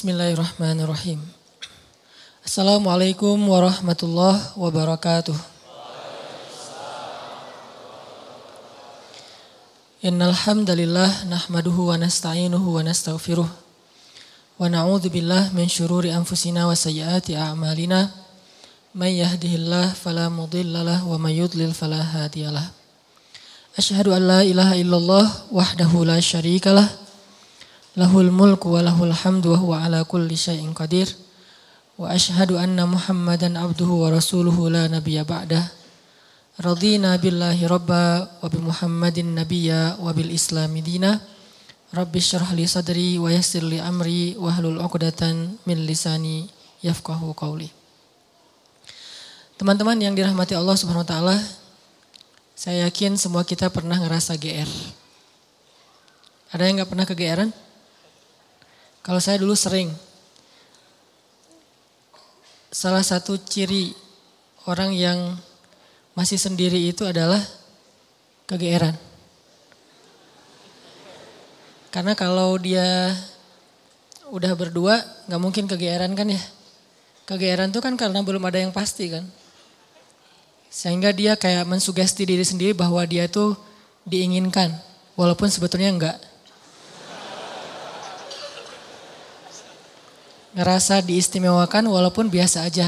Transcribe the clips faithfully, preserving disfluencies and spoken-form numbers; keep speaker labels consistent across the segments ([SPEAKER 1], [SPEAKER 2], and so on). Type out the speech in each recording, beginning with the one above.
[SPEAKER 1] Bismillahirrahmanirrahim. Assalamualaikum warahmatullahi wabarakatuh. Innal hamdalillah nahmaduhu wa nasta'inuhu wa nastaghfiruh wa na'udzu billahi min syururi anfusina wa sayyiati a'malina. May yahdihillahu fala mudhillalah wa may yudlil fala hadiyalah. Asyhadu an la ilaha illallah wahdahu la syarikalah. Lahul mulku wa lahul hamdu wa huwa ala kulli syai'in qadir. Wa asyhadu anna Muhammadan abduhu wa rasuluhu la nabiyya ba'dah. Radina billahi rabba wa bi Muhammadin nabiyya wa bil islami dina. Rabbi syrah li sadri wa yassir li amri wa hlul 'uqdatan min lisani yafqahu qawli. Teman-teman yang dirahmati Allah Subhanahu wa taala, saya yakin semua kita pernah ngerasa G R. Ada yang enggak pernah kegeeran? Kalau saya dulu sering. Salah satu ciri orang yang masih sendiri itu adalah kegeeran. Karena kalau dia udah berdua gak mungkin kegeeran kan ya. Kegeeran itu kan karena belum ada yang pasti kan. Sehingga dia kayak mensugesti diri sendiri bahwa dia tuh diinginkan. Walaupun sebetulnya enggak. Ngerasa diistimewakan walaupun biasa aja.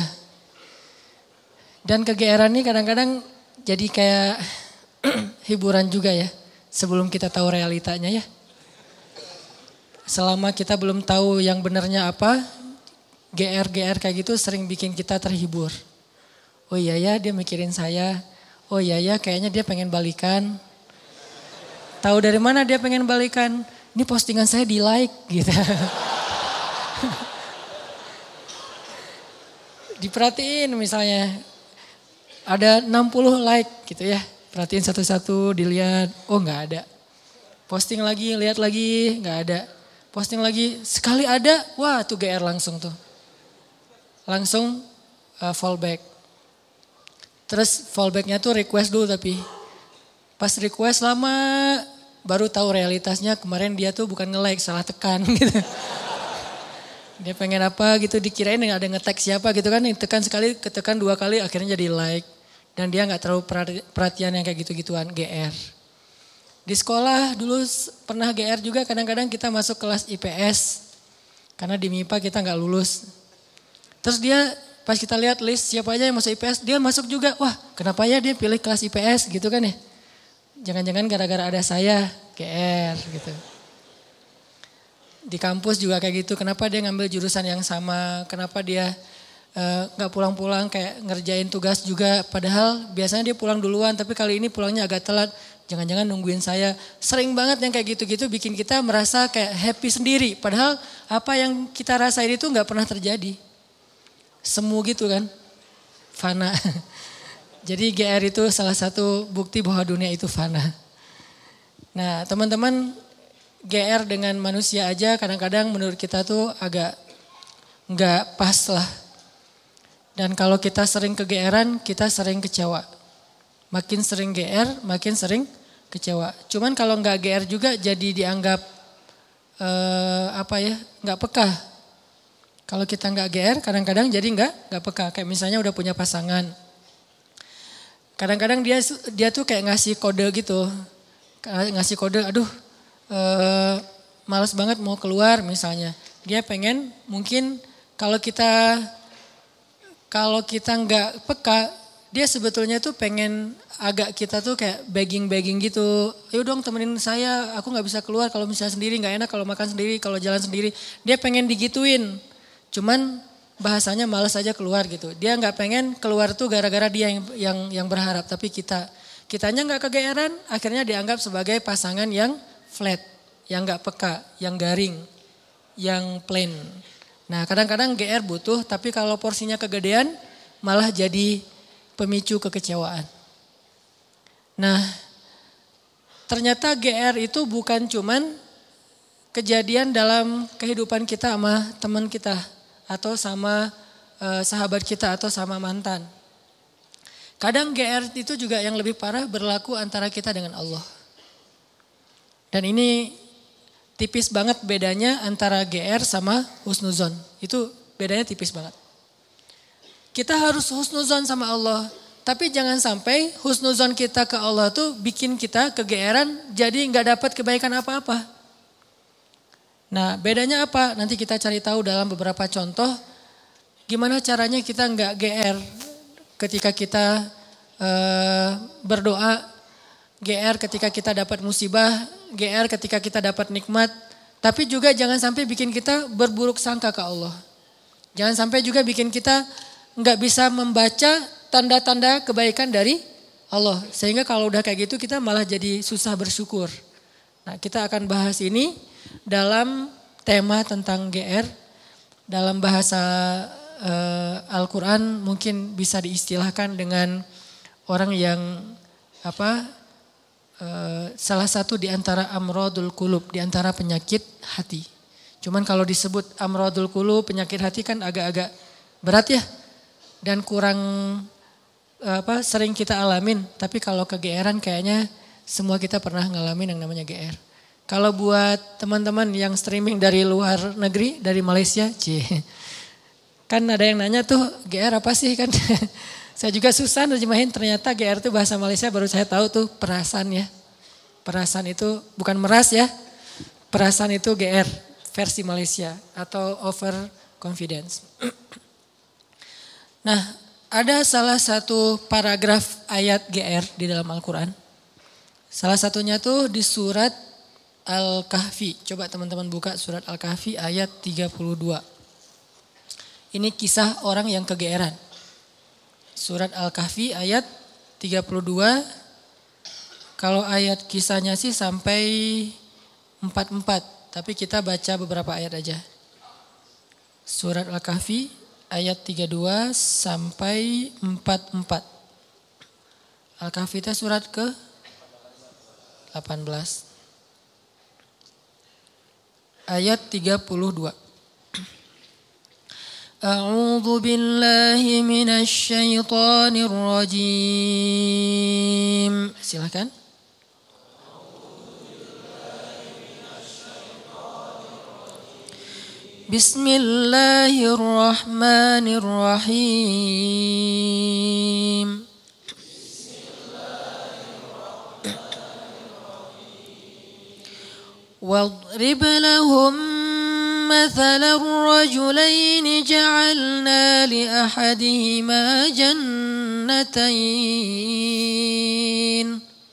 [SPEAKER 1] Dan kegeeran ini kadang-kadang jadi kayak hiburan juga ya. Sebelum kita tahu realitanya ya. Selama kita belum tahu yang benarnya apa, G R-G R kayak gitu sering bikin kita terhibur. Oh iya ya dia mikirin saya. Oh iya ya kayaknya dia pengen balikan. Tahu dari mana dia pengen balikan? Ini postingan saya di like gitu. Diperhatiin misalnya ada enam puluh like gitu ya. Perhatiin satu-satu dilihat, oh gak ada. Posting lagi, lihat lagi, gak ada. Posting lagi, sekali ada, wah tuh G R langsung tuh. Langsung uh, fallback. Terus fallbacknya tuh request dulu tapi. Pas request lama baru tahu realitasnya kemarin dia tuh bukan nge-like, salah tekan gitu. Dia pengen apa gitu dikirain ada nge-tag siapa gitu kan. Tekan sekali, ketekan dua kali akhirnya jadi like. Dan dia gak terlalu perhatian yang kayak gitu-gituan, G R. Di sekolah dulu pernah G R juga kadang-kadang kita masuk kelas I P S. Karena di M I P A kita gak lulus. Terus dia pas kita lihat list siapa aja yang masuk I P S, dia masuk juga. Wah kenapa ya dia pilih kelas I P S gitu kan ya. Jangan-jangan gara-gara ada saya G R gitu. Di kampus juga kayak gitu, kenapa dia ngambil jurusan yang sama, kenapa dia uh, gak pulang-pulang kayak ngerjain tugas juga. Padahal biasanya dia pulang duluan, tapi kali ini pulangnya agak telat. Jangan-jangan nungguin saya. Sering banget yang kayak gitu-gitu bikin kita merasa kayak happy sendiri. Padahal apa yang kita rasain itu gak pernah terjadi. Semu gitu kan, fana. Jadi G R itu salah satu bukti bahwa dunia itu fana. Nah teman-teman, G R dengan manusia aja kadang-kadang menurut kita tuh agak nggak pas lah. Dan kalau kita sering kegeeran, kita sering kecewa. Makin sering G R, makin sering kecewa. Cuman kalau nggak G R juga jadi dianggap eh, apa ya, nggak peka. Kalau kita nggak G R, kadang-kadang jadi nggak nggak peka. Kayak misalnya udah punya pasangan. Kadang-kadang dia dia tuh kayak ngasih kode gitu, ngasih kode, aduh. Uh, malas banget mau keluar misalnya. Dia pengen mungkin kalau kita kalau kita nggak peka, dia sebetulnya tuh pengen agak kita tuh kayak begging-begging gitu. Ayo dong temenin saya, aku nggak bisa keluar kalau misalnya sendiri, nggak enak kalau makan sendiri, kalau jalan sendiri. Dia pengen digituin, cuman bahasanya malas aja keluar gitu. Dia nggak pengen keluar tuh gara-gara dia yang yang yang berharap, tapi kita kitanya nggak kegeeran, akhirnya dianggap sebagai pasangan yang flat, yang gak peka, yang garing, yang plain. Nah kadang-kadang G R butuh, tapi kalau porsinya kegedean malah jadi pemicu kekecewaan. Nah ternyata G R itu bukan cuman kejadian dalam kehidupan kita sama teman kita, atau sama eh, sahabat kita, atau sama mantan. Kadang G R itu juga yang lebih parah berlaku antara kita dengan Allah. Dan ini tipis banget bedanya antara G R sama husnuzon. Itu bedanya tipis banget. Kita harus husnuzon sama Allah. Tapi jangan sampai husnuzon kita ke Allah tuh bikin kita kegeeran jadi nggak dapat kebaikan apa-apa. Nah bedanya apa? Nanti kita cari tahu dalam beberapa contoh. Gimana caranya kita nggak G R ketika kita uh, berdoa. G R ketika kita dapat musibah. G R ketika kita dapat nikmat. Tapi juga jangan sampai bikin kita berburuk sangka ke Allah. Jangan sampai juga bikin kita nggak bisa membaca tanda-tanda kebaikan dari Allah. Sehingga kalau udah kayak gitu kita malah jadi susah bersyukur. Nah kita akan bahas ini dalam tema tentang G R. Dalam bahasa uh, Al-Quran mungkin bisa diistilahkan dengan orang yang apa uh, salah satu di antara amrodul qulub, di antara penyakit hati. Cuman kalau disebut amrodul qulub, penyakit hati kan agak-agak berat ya. Dan kurang apa sering kita alamin, tapi kalau kegeeran kayaknya semua kita pernah ngalamin yang namanya G R. Kalau buat teman-teman yang streaming dari luar negeri, dari Malaysia, cie. Kan ada yang nanya tuh G R apa sih kan? Saya juga susah nerjemahin, ternyata G R itu bahasa Malaysia baru saya tahu tuh perasaan ya. Perasaan itu bukan meras ya. Perasaan itu G R versi Malaysia atau over confidence. Nah, ada salah satu paragraf ayat G R di dalam Al-Quran. Salah satunya tuh di surat Al-Kahfi. Coba teman-teman buka surat Al-Kahfi ayat tiga puluh dua. Ini kisah orang yang kegeeran. Surat Al-Kahfi ayat tiga puluh dua. Kalau ayat kisahnya sih sampai empat puluh empat. Tapi kita baca beberapa ayat aja. Surat Al-Kahfi ayat tiga puluh dua sampai empat puluh empat. Al-Kahfi itu surat ke delapan belas. Ayat tiga puluh dua. A'udzu billahi minasy syaithanir rajim. Silakan. Bismillahirrahmanirrahim. واضرب لهم مثلا الرجلين جعلنا لأحدهما جنتين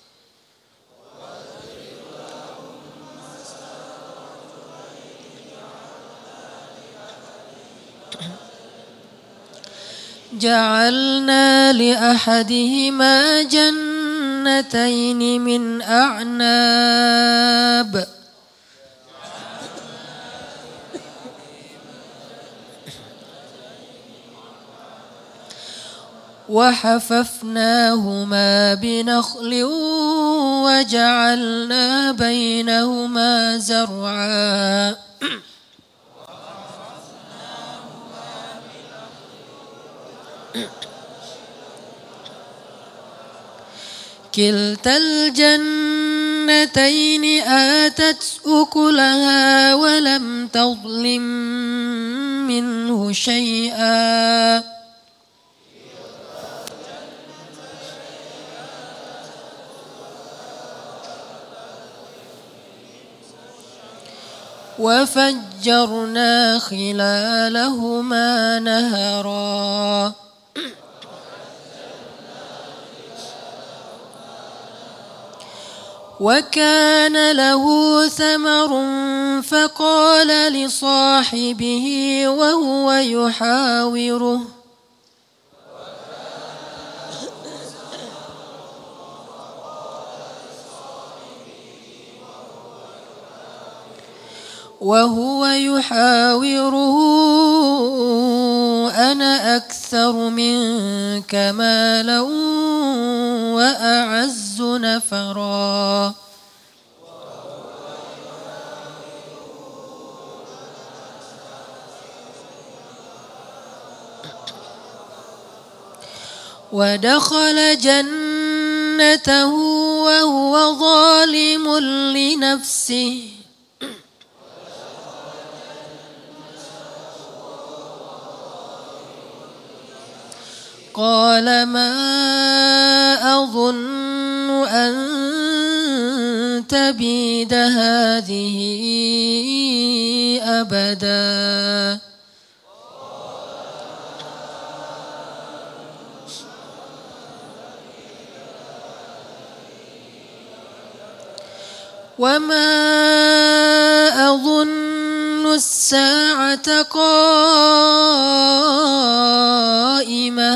[SPEAKER 1] جعلنا لأحدهما جنتين من أعناب وحففناهما بنخل وجعلنا بينهما زرعا كلتا الجنتين آتت أكلها ولم تظلم منه شيئا وفجرنا خلالهما نهرا وكان له ثمر فقال لصاحبه وهو يحاوره وهو يحاوره أنا أكثر منك مالا وأعز نفرا ودخل جنته وهو ظالم لنفسه قال ما أظن أن تبيد هذه أبدا وما أظن الساعة قائمة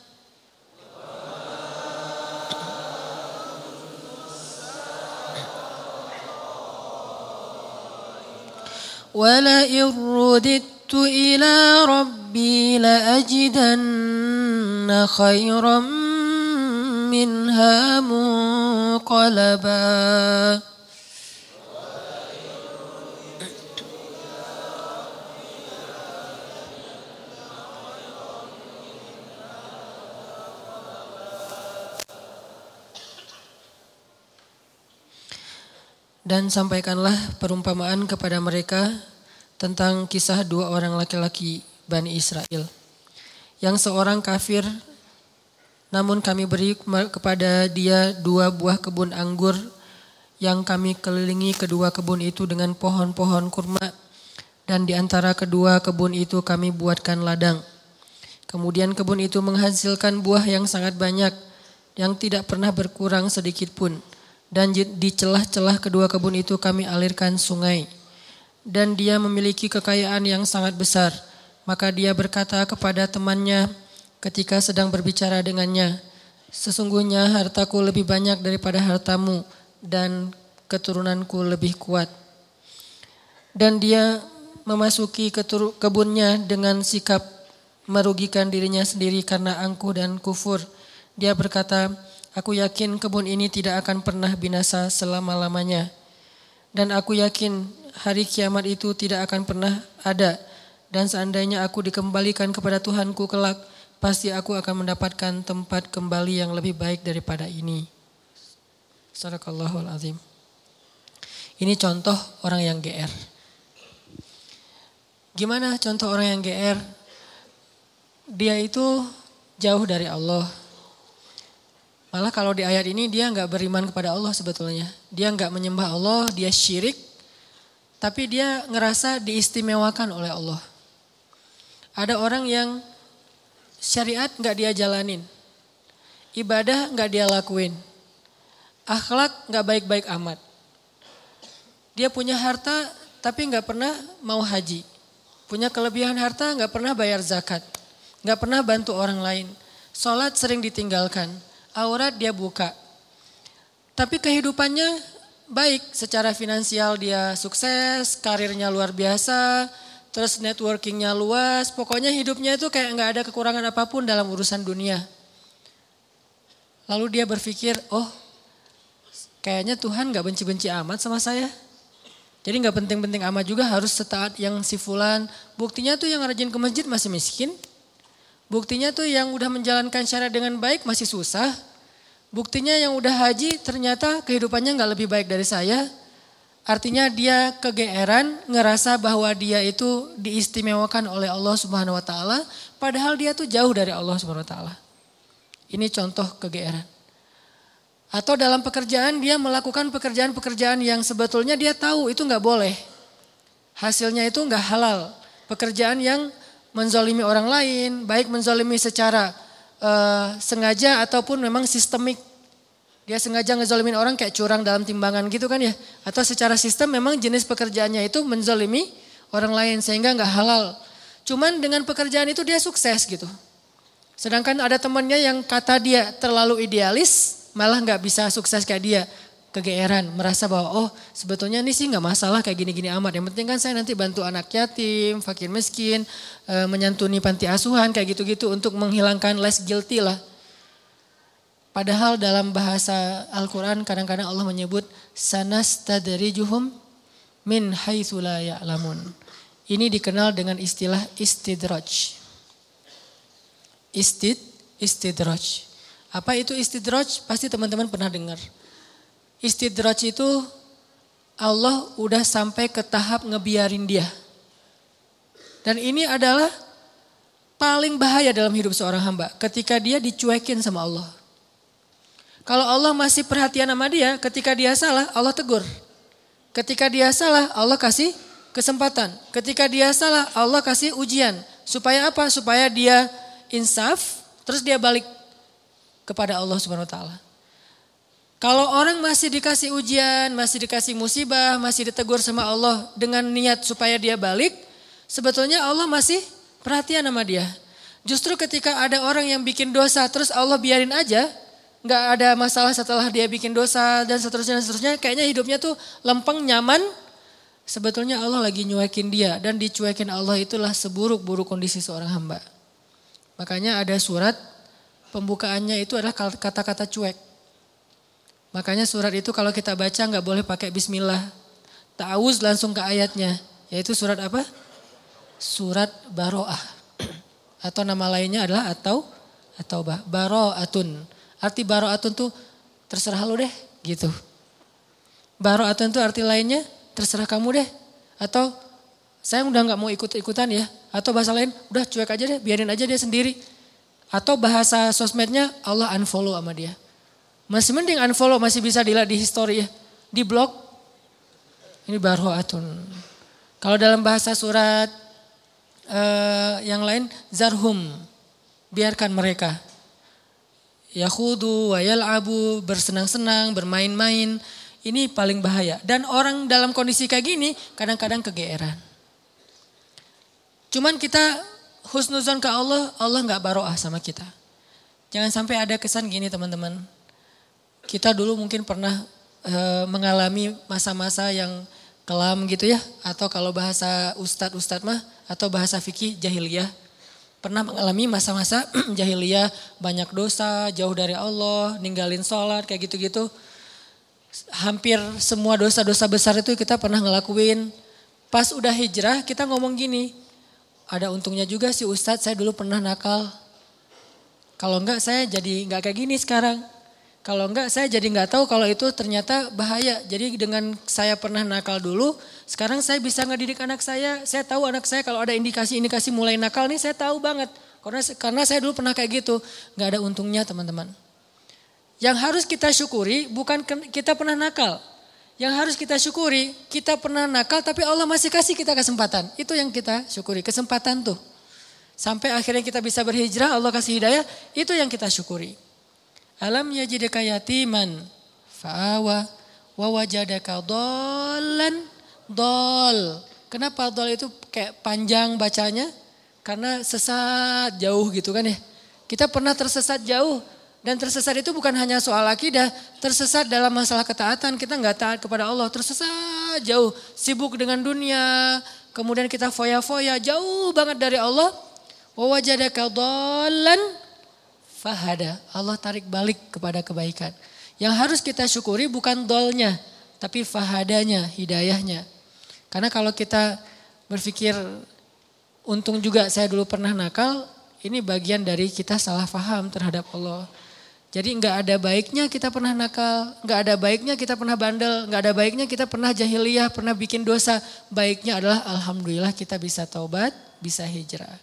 [SPEAKER 1] ولئن رددت إلى ربي لأجدن خيرا منها منقلبا. Dan sampaikanlah perumpamaan kepada mereka tentang kisah dua orang laki-laki Bani Israel. Yang seorang kafir, namun kami beri kepada dia dua buah kebun anggur yang kami kelilingi kedua kebun itu dengan pohon-pohon kurma. Dan di antara kedua kebun itu kami buatkan ladang. Kemudian kebun itu menghasilkan buah yang sangat banyak, yang tidak pernah berkurang sedikit pun. Dan di celah-celah kedua kebun itu kami alirkan sungai. Dan dia memiliki kekayaan yang sangat besar. Maka dia berkata kepada temannya ketika sedang berbicara dengannya, sesungguhnya hartaku lebih banyak daripada hartamu dan keturunanku lebih kuat. Dan dia memasuki kebunnya dengan sikap merugikan dirinya sendiri karena angkuh dan kufur. Dia berkata, aku yakin kebun ini tidak akan pernah binasa selama-lamanya. Dan aku yakin hari kiamat itu tidak akan pernah ada. Dan seandainya aku dikembalikan kepada Tuhanku kelak, pasti aku akan mendapatkan tempat kembali yang lebih baik daripada ini. Sadaqallahul azim. Ini contoh orang yang G R. Gimana contoh orang yang G R? Dia itu jauh dari Allah. Malah kalau di ayat ini dia nggak beriman kepada Allah sebetulnya. Dia nggak menyembah Allah, dia syirik. Tapi dia ngerasa diistimewakan oleh Allah. Ada orang yang syariat nggak dia jalanin. Ibadah nggak dia lakuin. Akhlak nggak baik-baik amat. Dia punya harta tapi nggak pernah mau haji. Punya kelebihan harta nggak pernah bayar zakat. Nggak pernah bantu orang lain. Sholat sering ditinggalkan. Aurat dia buka. Tapi kehidupannya baik. Secara finansial dia sukses, karirnya luar biasa, terus networkingnya luas. Pokoknya hidupnya itu kayak gak ada kekurangan apapun dalam urusan dunia. Lalu dia berpikir, oh kayaknya Tuhan gak benci-benci amat sama saya. Jadi gak penting-penting amat juga harus setaat yang si fulan. Buktinya tuh yang rajin ke masjid masih miskin. Buktinya tuh yang udah menjalankan syariat dengan baik masih susah. Buktinya yang udah haji ternyata kehidupannya gak lebih baik dari saya. Artinya dia kegeeran ngerasa bahwa dia itu diistimewakan oleh Allah Subhanahu wa taala. Padahal dia tuh jauh dari Allah Subhanahu wa taala. Ini contoh kegeeran. Atau dalam pekerjaan dia melakukan pekerjaan-pekerjaan yang sebetulnya dia tahu itu gak boleh. Hasilnya itu gak halal. Pekerjaan yang menzalimi orang lain, baik menzalimi secara uh, sengaja ataupun memang sistemik. Dia sengaja ngezalimin orang kayak curang dalam timbangan gitu kan ya. Atau secara sistem memang jenis pekerjaannya itu menzalimi orang lain sehingga gak halal. Cuman dengan pekerjaan itu dia sukses gitu. Sedangkan ada temannya yang kata dia terlalu idealis, malah gak bisa sukses kayak dia. Kegeeran, merasa bahwa oh sebetulnya ini sih gak masalah kayak gini-gini amat. Yang penting kan saya nanti bantu anak yatim, fakir miskin, e, menyantuni panti asuhan kayak gitu-gitu untuk menghilangkan less guilty lah. Padahal dalam bahasa Al-Quran kadang-kadang Allah menyebut sanastadrijuhum min haitsu la ya'lamun. Ini dikenal dengan istilah istidraj. Istid, istidraj. Apa itu istidraj? Pasti teman-teman pernah dengar. Istidraj itu Allah udah sampai ke tahap ngebiarin dia. Dan ini adalah paling bahaya dalam hidup seorang hamba ketika dia dicuekin sama Allah. Kalau Allah masih perhatian sama dia, ketika dia salah Allah tegur. Ketika dia salah Allah kasih kesempatan. Ketika dia salah Allah kasih ujian. Supaya apa? Supaya dia insaf, terus dia balik kepada Allah Subhanahu wa taala. Kalau orang masih dikasih ujian, masih dikasih musibah, masih ditegur sama Allah dengan niat supaya dia balik, sebetulnya Allah masih perhatian sama dia. Justru ketika ada orang yang bikin dosa terus Allah biarin aja, nggak ada masalah setelah dia bikin dosa dan seterusnya dan seterusnya, kayaknya hidupnya tuh lempeng, nyaman. Sebetulnya Allah lagi nyuekin dia, dan dicuekin Allah itulah seburuk-buruk kondisi seorang hamba. Makanya ada surat pembukaannya itu adalah kata-kata cuek. Makanya surat itu kalau kita baca nggak boleh pakai bismillah. Ta'awuz langsung ke ayatnya. Yaitu surat apa? Surat Baro'ah. Atau nama lainnya adalah atau atau Baro'atun. Arti Baro'atun tuh terserah lu deh gitu. Baro'atun tuh arti lainnya terserah kamu deh. Atau saya udah nggak mau ikut-ikutan ya. Atau bahasa lain udah cuek aja deh, biarin aja dia sendiri. Atau bahasa sosmednya Allah unfollow sama dia. Masih mending unfollow, masih bisa dilihat di history ya. Di blog, ini baro'atun. Kalau dalam bahasa surat uh, yang lain, zarhum, biarkan mereka. Yakhudu wa yal'abu, bersenang-senang, bermain-main. Ini paling bahaya. Dan orang dalam kondisi kayak gini kadang-kadang kegeeran. Cuman kita husnuzon ke Allah, Allah gak baro'ah sama kita. Jangan sampai ada kesan gini teman-teman. Kita dulu mungkin pernah e, mengalami masa-masa yang kelam gitu ya. Atau kalau bahasa ustadz-ustadz mah atau bahasa fikih jahiliyah. Pernah mengalami masa-masa jahiliyah banyak dosa, jauh dari Allah, ninggalin sholat kayak gitu-gitu. Hampir semua dosa-dosa besar itu kita pernah ngelakuin. Pas udah hijrah kita ngomong gini, ada untungnya juga sih ustadz saya dulu pernah nakal. Kalau enggak saya jadi enggak kayak gini sekarang. Kalau enggak saya jadi enggak tahu kalau itu ternyata bahaya. Jadi dengan saya pernah nakal dulu, sekarang saya bisa ngedidik anak saya. Saya tahu anak saya kalau ada indikasi-indikasi mulai nakal nih saya tahu banget. Karena karena saya dulu pernah kayak gitu. Enggak ada untungnya teman-teman. Yang harus kita syukuri bukan kita pernah nakal. Yang harus kita syukuri kita pernah nakal tapi Allah masih kasih kita kesempatan. Itu yang kita syukuri, kesempatan tuh. Sampai akhirnya kita bisa berhijrah, Allah kasih hidayah, itu yang kita syukuri. Alam yajidaka yatiman fa'awa wa wajadaka dhallan dol. Kenapa dol itu kayak panjang bacanya? Karena sesat jauh gitu kan ya. Kita pernah tersesat jauh. Dan tersesat itu bukan hanya soal akidah. Tersesat dalam masalah ketaatan. Kita gak taat kepada Allah. Tersesat jauh. Sibuk dengan dunia. Kemudian kita foya-foya jauh banget dari Allah. Wa wajadaka dhallan fahada. Allah tarik balik kepada kebaikan. Yang harus kita syukuri bukan dolnya. Tapi fahadanya, hidayahnya. Karena kalau kita berpikir untung juga saya dulu pernah nakal. Ini bagian dari kita salah faham terhadap Allah. Jadi enggak ada baiknya kita pernah nakal. Enggak ada baiknya kita pernah bandel. Enggak ada baiknya kita pernah jahiliyah, pernah bikin dosa. Baiknya adalah alhamdulillah kita bisa taubat, bisa hijrah.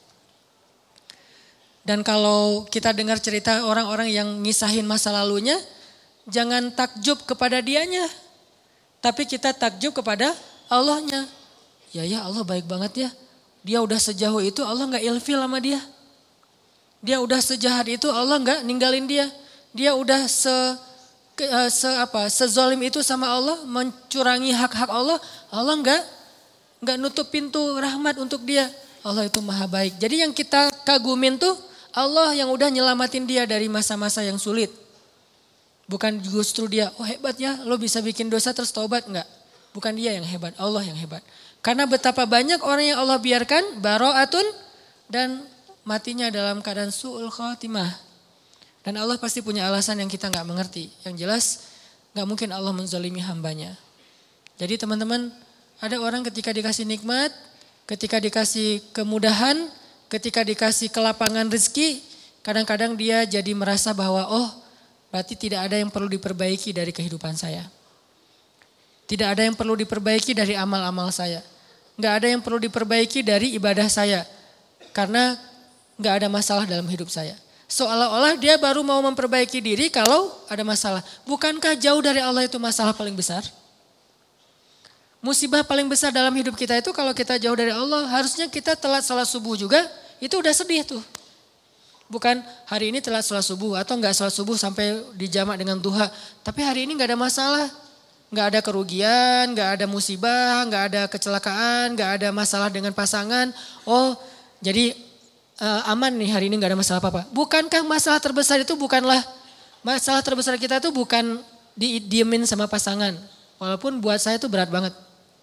[SPEAKER 1] Dan kalau kita dengar cerita orang-orang yang ngisahin masa lalunya, jangan takjub kepada dianya. Tapi kita takjub kepada Allahnya. Ya ya Allah baik banget ya. Dia udah sejauh itu Allah gak ilfil sama dia. Dia udah sejahat itu Allah gak ninggalin dia. Dia udah se, se apa sezolim itu sama Allah, mencurangi hak-hak Allah. Allah gak, gak nutup pintu rahmat untuk dia. Allah itu maha baik. Jadi yang kita kagumin tuh Allah yang udah nyelamatin dia dari masa-masa yang sulit. Bukan justru dia, oh hebat ya lo bisa bikin dosa terus taubat. Enggak, bukan dia yang hebat, Allah yang hebat. Karena betapa banyak orang yang Allah biarkan baro'atun dan matinya dalam keadaan su'ul khatimah. Dan Allah pasti punya alasan yang kita gak mengerti. Yang jelas gak mungkin Allah menzalimi hambanya. Jadi teman-teman, ada orang ketika dikasih nikmat, ketika dikasih kemudahan, ketika dikasih kelapangan rezeki, kadang-kadang dia jadi merasa bahwa oh berarti tidak ada yang perlu diperbaiki dari kehidupan saya. Tidak ada yang perlu diperbaiki dari amal-amal saya. Nggak ada yang perlu diperbaiki dari ibadah saya. Karena nggak ada masalah dalam hidup saya. Seolah-olah dia baru mau memperbaiki diri kalau ada masalah. Bukankah jauh dari Allah itu masalah paling besar? Musibah paling besar dalam hidup kita itu kalau kita jauh dari Allah, harusnya kita telat salat subuh juga, itu udah sedih tuh. Bukan hari ini telat salat subuh atau enggak salat subuh sampai dijamak dengan duha. Tapi hari ini enggak ada masalah. Enggak ada kerugian, enggak ada musibah, enggak ada kecelakaan, enggak ada masalah dengan pasangan. Oh jadi uh, aman nih hari ini enggak ada masalah apa-apa. Bukankah masalah terbesar itu bukanlah, masalah terbesar kita itu bukan didiemin sama pasangan. Walaupun buat saya itu berat banget.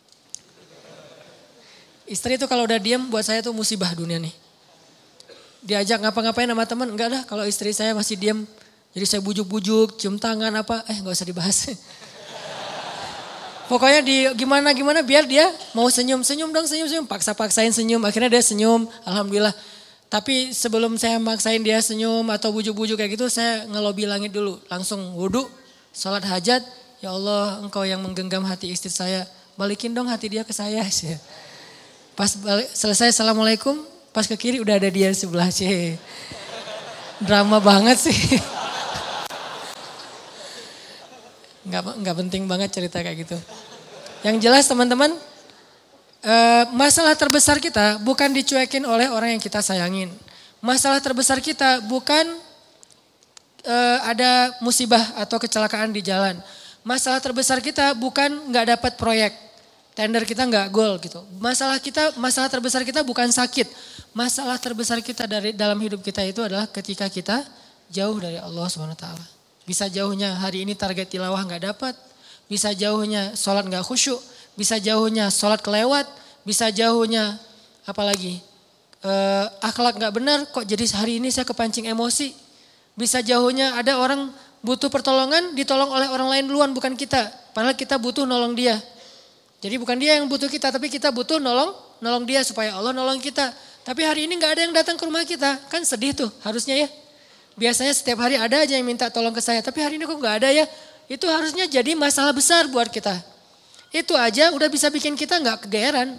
[SPEAKER 1] Istri itu kalau udah diem buat saya itu musibah dunia nih. Diajak ngapa-ngapain sama teman, enggak dah kalau istri saya masih diam. Jadi saya bujuk-bujuk, cium tangan apa, eh enggak usah dibahas. Pokoknya di gimana-gimana biar dia mau senyum, senyum dong senyum-senyum. Paksa-paksain senyum, akhirnya dia senyum, alhamdulillah. Tapi sebelum saya maksain dia senyum atau bujuk-bujuk kayak gitu, saya ngelobi langit dulu. Langsung wudhu, sholat hajat. Ya Allah engkau yang menggenggam hati istri saya, balikin dong hati dia ke saya. Pas balik, selesai assalamualaikum. Pas ke kiri udah ada dia sebelah sih. Drama banget sih. Nggak, nggak penting banget cerita kayak gitu. Yang jelas teman-teman, eh, masalah terbesar kita bukan dicuekin oleh orang yang kita sayangin. Masalah terbesar kita bukan eh, ada musibah atau kecelakaan di jalan. Masalah terbesar kita bukan nggak dapat proyek. Tender kita nggak goal gitu. Masalah kita, masalah terbesar kita bukan sakit. Masalah terbesar kita dari dalam hidup kita itu adalah ketika kita jauh dari Allah subhanahu wa taala. Bisa jauhnya hari ini target tilawah nggak dapat. Bisa jauhnya sholat nggak khusyuk. Bisa jauhnya sholat kelewat. Bisa jauhnya apalagi e, akhlak nggak benar. Kok jadi hari ini saya kepancing emosi. Bisa jauhnya ada orang butuh pertolongan ditolong oleh orang lain duluan bukan kita. Padahal kita butuh nolong dia. Jadi bukan dia yang butuh kita, tapi kita butuh nolong, nolong dia supaya Allah nolong kita. Tapi hari ini nggak ada yang datang ke rumah kita, kan sedih tuh harusnya ya. Biasanya setiap hari ada aja yang minta tolong ke saya, tapi hari ini kok nggak ada ya. Itu harusnya jadi masalah besar buat kita. Itu aja udah bisa bikin kita nggak kegeeran.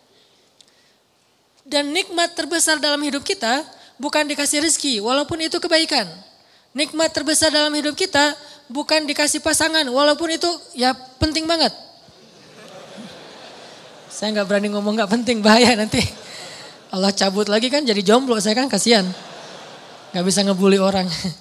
[SPEAKER 1] Dan nikmat terbesar dalam hidup kita bukan dikasih rezeki, walaupun itu kebaikan. Nikmat terbesar dalam hidup kita bukan dikasih pasangan, walaupun itu ya penting banget. Saya nggak berani ngomong nggak penting, bahaya nanti. Allah cabut lagi kan jadi jomblo, saya kan kasihan. Nggak bisa ngebully orang.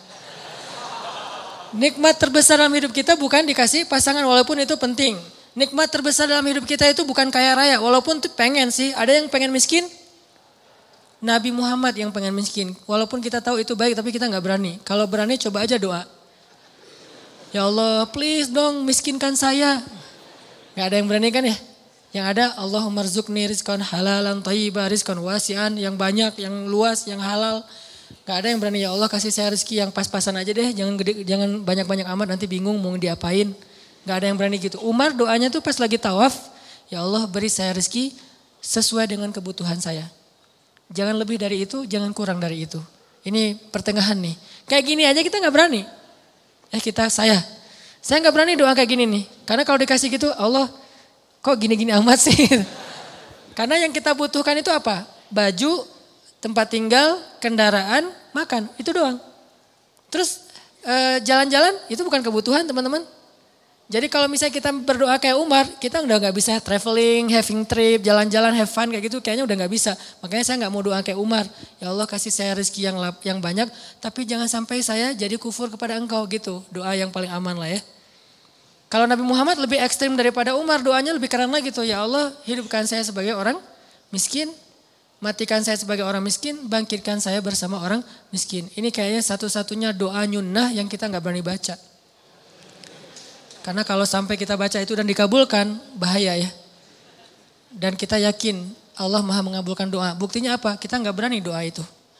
[SPEAKER 1] Nikmat terbesar dalam hidup kita bukan dikasih pasangan walaupun itu penting. Nikmat terbesar dalam hidup kita itu bukan kaya raya walaupun tuh pengen sih. Ada yang pengen miskin? Nabi Muhammad yang pengen miskin. Walaupun kita tahu itu baik tapi kita nggak berani. Kalau berani coba aja doa. Ya Allah please dong miskinkan saya. Nggak ada yang berani kan ya? Yang ada Allahumma rzuqni rizqan halalan thayyiban rizqan wasi'an, yang banyak, yang luas, yang halal. Gak ada yang berani ya Allah kasih saya rezeki yang pas-pasan aja deh, jangan gede, jangan banyak-banyak amat nanti bingung mau diapain. Gak ada yang berani gitu. Umar doanya tuh pas lagi tawaf, ya Allah beri saya rezeki sesuai dengan kebutuhan saya. Jangan lebih dari itu, jangan kurang dari itu. Ini pertengahan nih. Kayak gini aja kita gak berani. Eh kita, saya. Saya gak berani doa kayak gini nih. Karena kalau dikasih gitu Allah kok gini-gini amat sih? Karena yang kita butuhkan itu apa? Baju, tempat tinggal, kendaraan, makan. Itu doang. Terus eh, jalan-jalan itu bukan kebutuhan teman-teman. Jadi kalau misalnya kita berdoa kayak Umar, kita udah gak bisa traveling, having trip, jalan-jalan, have fun kayak gitu. Kayaknya udah gak bisa. Makanya saya gak mau doa kayak Umar. Ya Allah kasih saya rezeki yang, yang banyak, tapi jangan sampai saya jadi kufur kepada engkau gitu. Doa yang paling aman lah ya. Kalau Nabi Muhammad lebih ekstrim daripada Umar, doanya lebih keren lagi tuh. Ya Allah hidupkan saya sebagai orang miskin, matikan saya sebagai orang miskin, bangkitkan saya bersama orang miskin. Ini kayaknya satu-satunya doa nyunnah yang kita gak berani baca. Karena kalau sampai kita baca itu dan dikabulkan, bahaya ya. Dan kita yakin Allah maha mengabulkan doa. Buktinya apa? Kita gak berani doa itu.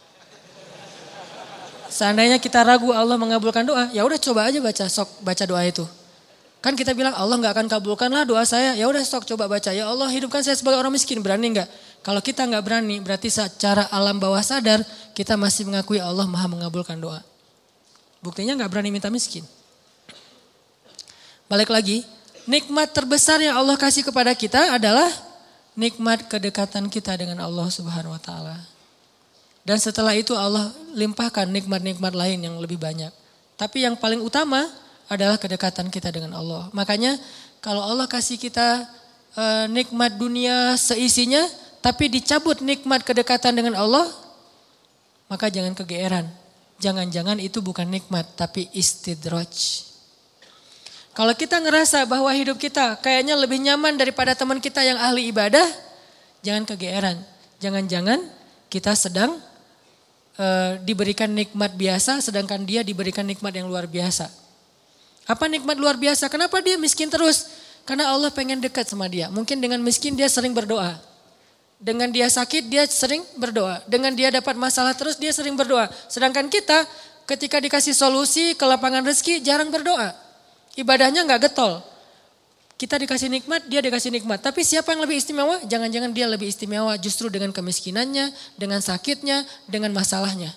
[SPEAKER 1] Seandainya kita ragu Allah mengabulkan doa, ya udah coba aja baca, sok baca doa itu. Kan kita bilang Allah gak akan kabulkan lah doa saya. Ya udah sok coba baca. Ya Allah hidupkan saya sebagai orang miskin. Berani gak? Kalau kita gak berani berarti secara alam bawah sadar kita masih mengakui Allah maha mengabulkan doa. Buktinya gak berani minta miskin. Balik lagi. Nikmat terbesar yang Allah kasih kepada kita adalah nikmat kedekatan kita dengan Allah subhanahu wa ta'ala. Dan setelah itu Allah limpahkan nikmat-nikmat lain yang lebih banyak. Tapi yang paling utama adalah kedekatan kita dengan Allah. Makanya kalau Allah kasih kita e, nikmat dunia seisinya, tapi dicabut nikmat kedekatan dengan Allah, maka jangan kegeeran. Jangan-jangan itu bukan nikmat, tapi istidraj. Kalau kita ngerasa bahwa hidup kita kayaknya lebih nyaman daripada teman kita yang ahli ibadah, jangan kegeeran. Jangan-jangan kita sedang e, diberikan nikmat biasa, sedangkan dia diberikan nikmat yang luar biasa. Apa nikmat luar biasa? Kenapa dia miskin terus? Karena Allah pengen dekat sama dia. Mungkin dengan miskin dia sering berdoa. Dengan dia sakit dia sering berdoa. Dengan dia dapat masalah terus dia sering berdoa. Sedangkan kita ketika dikasih solusi ke lapangan rezeki jarang berdoa. Ibadahnya gak getol. Kita dikasih nikmat, dia dikasih nikmat. Tapi siapa yang lebih istimewa? Jangan-jangan dia lebih istimewa justru dengan kemiskinannya, dengan sakitnya, dengan masalahnya.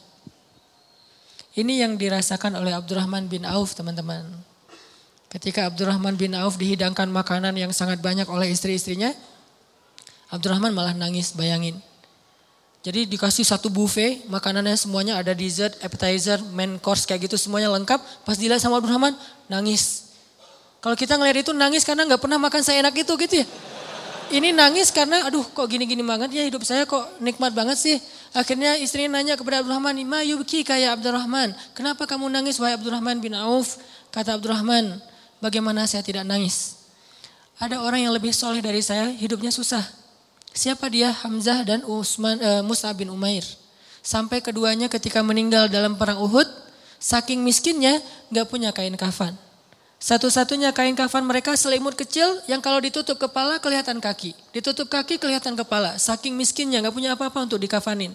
[SPEAKER 1] Ini yang dirasakan oleh Abdurrahman bin Auf, teman-teman. Ketika Abdurrahman bin Auf dihidangkan makanan yang sangat banyak oleh istri-istrinya, Abdurrahman malah nangis, bayangin. Jadi dikasih satu buffet, makanannya semuanya ada dessert, appetizer, main course kayak gitu semuanya lengkap. Pas dilihat sama Abdurrahman, nangis. Kalau kita ngeliat itu nangis karena gak pernah makan seenak itu gitu ya. Ini nangis karena aduh kok gini-gini banget ya hidup saya kok nikmat banget sih. Akhirnya istrinya nanya kepada Abdurrahman, ma yubki kayak Abdurrahman. Kenapa kamu nangis wahai Abdurrahman bin Auf? Kata Abdurrahman, bagaimana saya tidak nangis? Ada orang yang lebih soleh dari saya hidupnya susah. Siapa dia? Hamzah dan Utsman, uh, Mus'ab bin Umair. Sampai keduanya ketika meninggal dalam perang Uhud, saking miskinnya gak punya kain kafan. Satu-satunya kain kafan mereka selimut kecil yang kalau ditutup kepala kelihatan kaki. Ditutup kaki kelihatan kepala. Saking miskinnya gak punya apa-apa untuk dikafanin.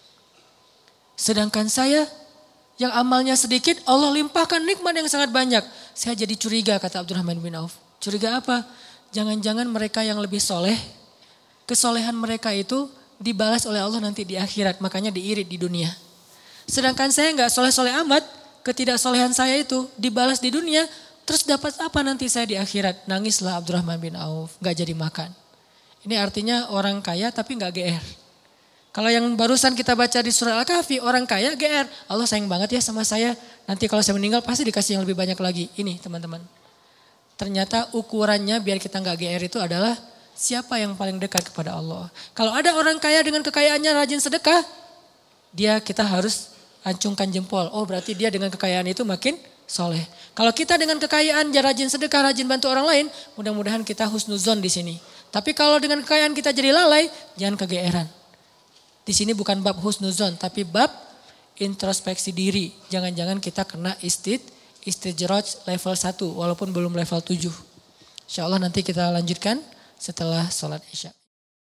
[SPEAKER 1] Sedangkan saya yang amalnya sedikit Allah limpahkan nikmat yang sangat banyak. Saya jadi curiga kata Abdurrahman bin Auf. Curiga apa? Jangan-jangan mereka yang lebih soleh, kesolehan mereka itu dibalas oleh Allah nanti di akhirat. Makanya diirit di dunia. Sedangkan saya gak soleh-soleh amat. Ketidaksolehan saya itu dibalas di dunia. Terus dapat apa nanti saya di akhirat? Nangislah Abdurrahman bin Auf, gak jadi makan. Ini artinya orang kaya tapi gak G R. Kalau yang barusan kita baca di surah Al-Kahfi, orang kaya G R. Allah sayang banget ya sama saya, nanti kalau saya meninggal pasti dikasih yang lebih banyak lagi. Ini teman-teman. Ternyata ukurannya biar kita gak G R itu adalah siapa yang paling dekat kepada Allah. Kalau ada orang kaya dengan kekayaannya rajin sedekah, dia kita harus acungkan jempol. Oh berarti dia dengan kekayaan itu makin soleh. Kalau kita dengan kekayaan rajin sedekah, rajin bantu orang lain, mudah-mudahan kita husnuzon di sini. Tapi kalau dengan kekayaan kita jadi lalai, jangan kegeeran. Di sini bukan bab husnuzon, tapi bab introspeksi diri. Jangan-jangan kita kena istid, istijraj level satu, walaupun belum level tujuh. Insya Allah nanti kita lanjutkan setelah sholat isya.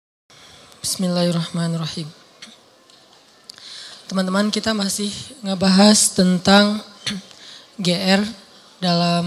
[SPEAKER 1] Bismillahirrahmanirrahim. Teman-teman, kita masih ngebahas tentang G R dalam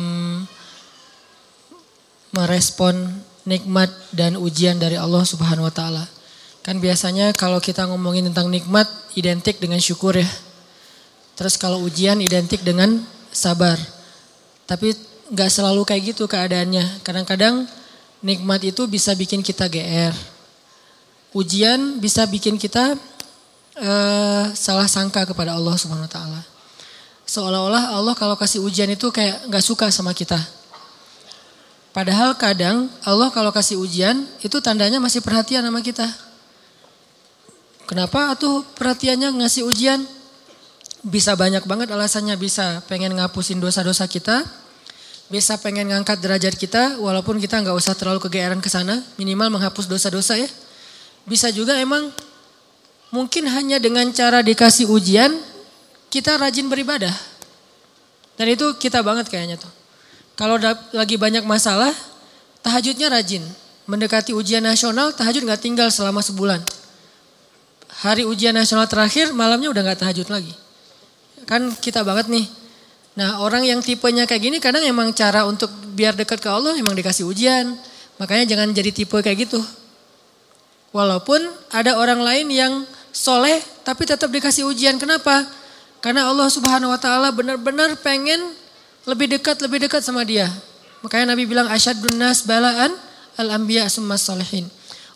[SPEAKER 1] merespon nikmat dan ujian dari Allah Subhanahu wa taala. Kan biasanya kalau kita ngomongin tentang nikmat identik dengan syukur ya. Terus kalau ujian identik dengan sabar. Tapi gak selalu kayak gitu keadaannya. Kadang-kadang nikmat itu bisa bikin kita G R. Ujian bisa bikin kita uh, salah sangka kepada Allah Subhanahu wa taala. Seolah-olah Allah kalau kasih ujian itu kayak gak suka sama kita. Padahal kadang Allah kalau kasih ujian itu tandanya masih perhatian sama kita. Kenapa atuh perhatiannya ngasih ujian? Bisa banyak banget alasannya. Bisa pengen ngapusin dosa-dosa kita. Bisa pengen ngangkat derajat kita walaupun kita gak usah terlalu kegeeran ke sana. Minimal menghapus dosa-dosa ya. Bisa juga emang mungkin hanya dengan cara dikasih ujian kita rajin beribadah. Dan itu kita banget kayaknya tuh. Kalau lagi banyak masalah, tahajudnya rajin. Mendekati ujian nasional, tahajud gak tinggal selama sebulan. Hari ujian nasional terakhir, malamnya udah gak tahajud lagi. Kan kita banget nih. Nah orang yang tipenya kayak gini kadang emang cara untuk biar dekat ke Allah emang dikasih ujian. Makanya jangan jadi tipe kayak gitu. Walaupun ada orang lain yang soleh tapi tetap dikasih ujian. Kenapa? Karena Allah Subhanahu wa taala benar-benar pengen lebih dekat lebih dekat sama dia. Makanya Nabi bilang asyadun nas balaan al-anbiya summas solihin.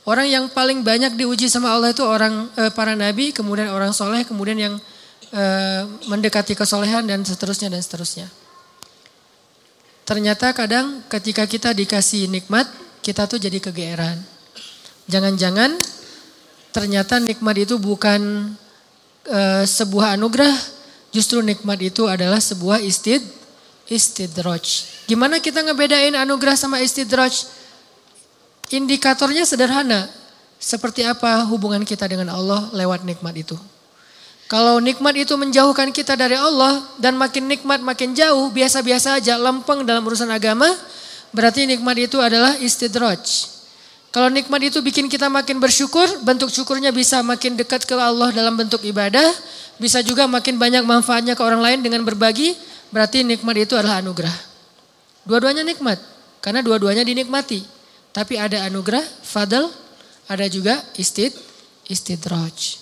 [SPEAKER 1] Orang yang paling banyak diuji sama Allah itu orang eh, para nabi, kemudian orang soleh, kemudian yang eh, mendekati kesolehan dan seterusnya dan seterusnya. Ternyata kadang ketika kita dikasih nikmat, kita tuh jadi kegeeran. Jangan-jangan ternyata nikmat itu bukan e, sebuah anugerah, justru nikmat itu adalah sebuah istid, istidraj. Gimana kita ngebedain anugerah sama istidraj? Indikatornya sederhana. Seperti apa hubungan kita dengan Allah lewat nikmat itu. Kalau nikmat itu menjauhkan kita dari Allah dan makin nikmat makin jauh, biasa-biasa aja, lempeng dalam urusan agama, berarti nikmat itu adalah istidraj. Kalau nikmat itu bikin kita makin bersyukur, bentuk syukurnya bisa makin dekat ke Allah dalam bentuk ibadah, bisa juga makin banyak manfaatnya ke orang lain dengan berbagi, berarti nikmat itu adalah anugerah. Dua-duanya nikmat, karena dua-duanya dinikmati. Tapi ada anugerah, fadl, ada juga istid, istidraj.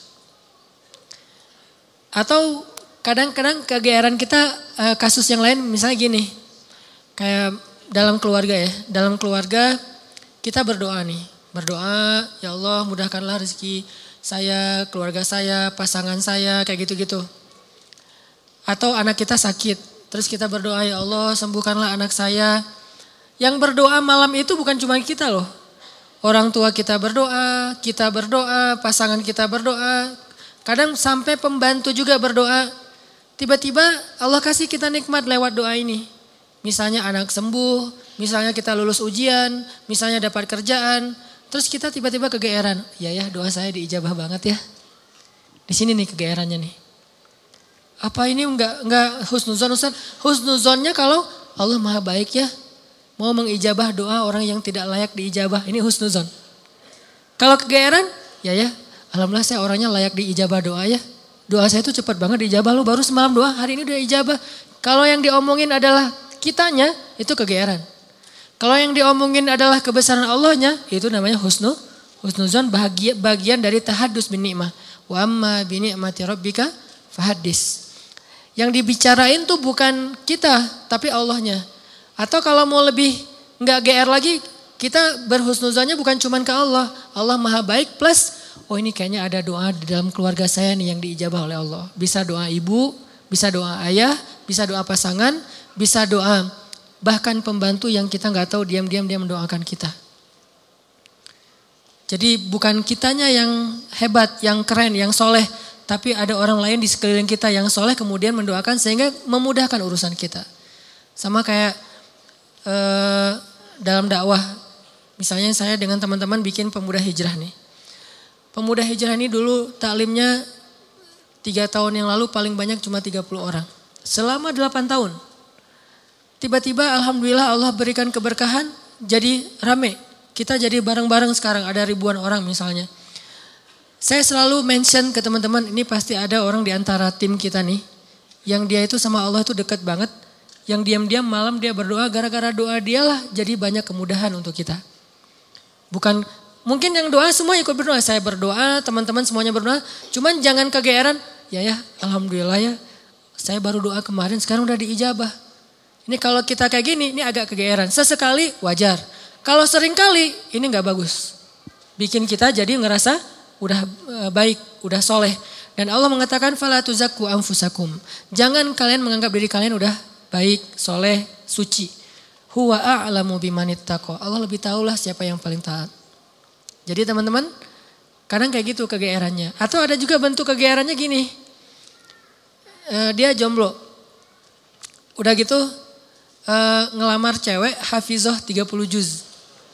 [SPEAKER 1] Atau kadang-kadang kegeeran kita kasus yang lain misalnya gini. Kayak dalam keluarga ya, dalam keluarga kita berdoa nih. Berdoa, ya Allah mudahkanlah rezeki saya, keluarga saya, pasangan saya, kayak gitu-gitu. Atau anak kita sakit, terus kita berdoa, ya Allah sembuhkanlah anak saya. Yang berdoa malam itu bukan cuma kita loh. Orang tua kita berdoa, kita berdoa, pasangan kita berdoa. Kadang sampai pembantu juga berdoa. Tiba-tiba Allah kasih kita nikmat lewat doa ini. Misalnya anak sembuh, misalnya kita lulus ujian, misalnya dapat kerjaan. Terus kita tiba-tiba kegeeran. Ya ya doa saya diijabah banget ya. Di sini nih kegeerannya nih. Apa ini enggak, enggak husnuzon Ustaz? Husnuzonnya kalau Allah maha baik ya. Mau mengijabah doa orang yang tidak layak diijabah. Ini husnuzon. Kalau kegeeran, ya ya. Alhamdulillah saya orangnya layak diijabah doa ya. Doa saya itu cepat banget diijabah. Lo baru semalam doa, hari ini udah ijabah. Kalau yang diomongin adalah kitanya, itu kegeeran. Kalau yang diomongin adalah kebesaran Allahnya, itu namanya husnu. Husnuzon bahagia, bagian dari tahadus bin ni'mah. Wa amma bi ni'mati rabbika fahaddis. Yang dibicarain tuh bukan kita, tapi Allahnya. Atau kalau mau lebih nggak G R lagi, kita berhusnuzonnya bukan cuma ke Allah. Allah maha baik plus, oh ini kayaknya ada doa di dalam keluarga saya nih yang diijabah oleh Allah. Bisa doa ibu, bisa doa ayah, bisa doa pasangan, bisa doa bahkan pembantu yang kita nggak tahu diam-diam dia mendoakan kita. Jadi bukan kitanya yang hebat, yang keren, yang soleh. Tapi ada orang lain di sekeliling kita yang soleh kemudian mendoakan sehingga memudahkan urusan kita. Sama kayak eh, dalam dakwah. Misalnya saya dengan teman-teman bikin pemuda hijrah nih. Pemuda hijrah ini dulu taklimnya tiga tahun yang lalu paling banyak cuma tiga puluh orang. Selama delapan tahun. Tiba-tiba alhamdulillah Allah berikan keberkahan jadi rame. Kita jadi bareng-bareng sekarang ada ribuan orang misalnya. Saya selalu mention ke teman-teman ini pasti ada orang di antara tim kita nih. Yang dia itu sama Allah itu dekat banget. Yang diam-diam malam dia berdoa gara-gara doa dialah jadi banyak kemudahan untuk kita. Bukan mungkin yang doa semua ikut berdoa. Saya berdoa, teman-teman semuanya berdoa. Cuman jangan kegeeran. Ya ya alhamdulillah ya. Saya baru doa kemarin sekarang udah diijabah. Ini kalau kita kayak gini ini agak kegeeran. Sesekali wajar. Kalau sering kali ini gak bagus. Bikin kita jadi ngerasa udah baik, udah soleh. Dan Allah mengatakan fala tuzakku anfusakum. Jangan kalian menganggap diri kalian udah baik, soleh, suci. Huwa a'lamu bimanittaqo. Allah lebih tahulah siapa yang paling taat. Jadi teman-teman, kadang kayak gitu kegeerannya. Atau ada juga bentuk kegeerannya gini. E, dia jomblo. Udah gitu e, ngelamar cewek hafizah tiga puluh juz.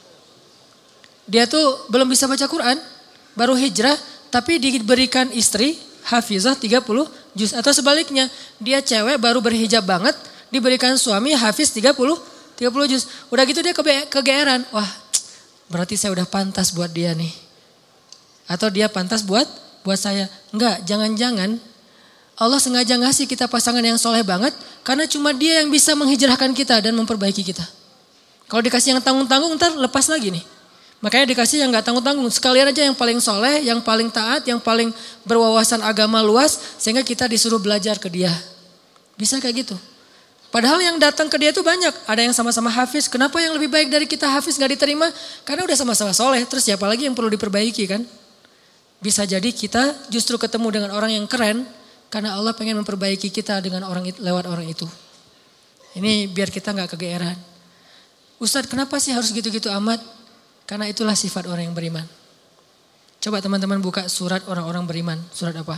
[SPEAKER 1] Dia tuh belum bisa baca Quran, baru hijrah, tapi diberikan istri hafizah tiga puluh juz. Atau sebaliknya, dia cewek baru berhijab banget, diberikan suami hafiz tiga puluh juz. Udah gitu dia kegeeran, wah berarti saya udah pantas buat dia nih. Atau dia pantas buat buat saya. Enggak, jangan-jangan Allah sengaja ngasih kita pasangan yang soleh banget, karena cuma dia yang bisa menghijrahkan kita dan memperbaiki kita. Kalau dikasih yang tanggung-tanggung ntar lepas lagi nih. Makanya dikasih yang gak tanggung-tanggung. Sekalian aja yang paling soleh, yang paling taat, yang paling berwawasan agama luas. Sehingga kita disuruh belajar ke dia. Bisa kayak gitu. Padahal yang datang ke dia itu banyak. Ada yang sama-sama hafiz. Kenapa yang lebih baik dari kita hafiz gak diterima? Karena udah sama-sama soleh. Terus siapa lagi yang perlu diperbaiki kan? Bisa jadi kita justru ketemu dengan orang yang keren. Karena Allah pengen memperbaiki kita dengan orang itu, lewat orang itu. Ini biar kita gak kegeeran. Ustadz kenapa sih harus gitu-gitu amat? Karena itulah sifat orang yang beriman. Coba teman-teman buka surat orang-orang beriman. Surat apa?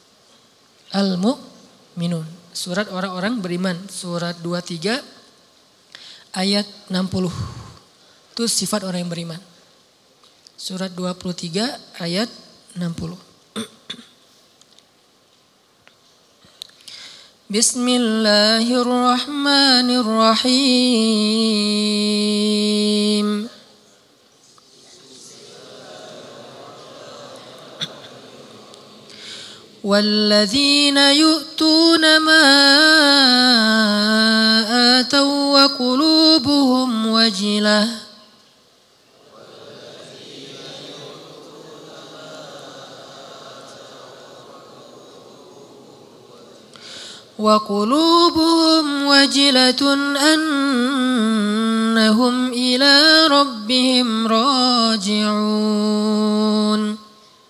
[SPEAKER 1] Al-Mu'minun. Surat orang-orang beriman. Surat dua puluh tiga ayat enam puluh. Itu sifat orang yang beriman. Surat dua puluh tiga ayat enam puluh. Bismillahirrahmanirrahim. والذين يؤتون ما آتوا وقلوبهم وجلة وقلوبهم وجلة أنهم إلى ربهم راجعون.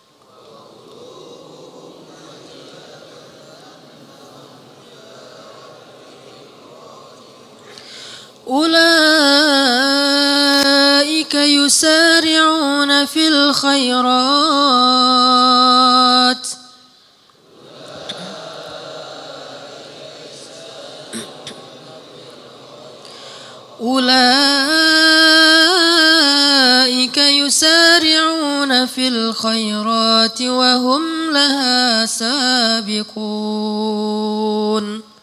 [SPEAKER 1] أولئك يسارعون في الخيرات أولئك يسارعون في الخيرات وهم لها سابقون.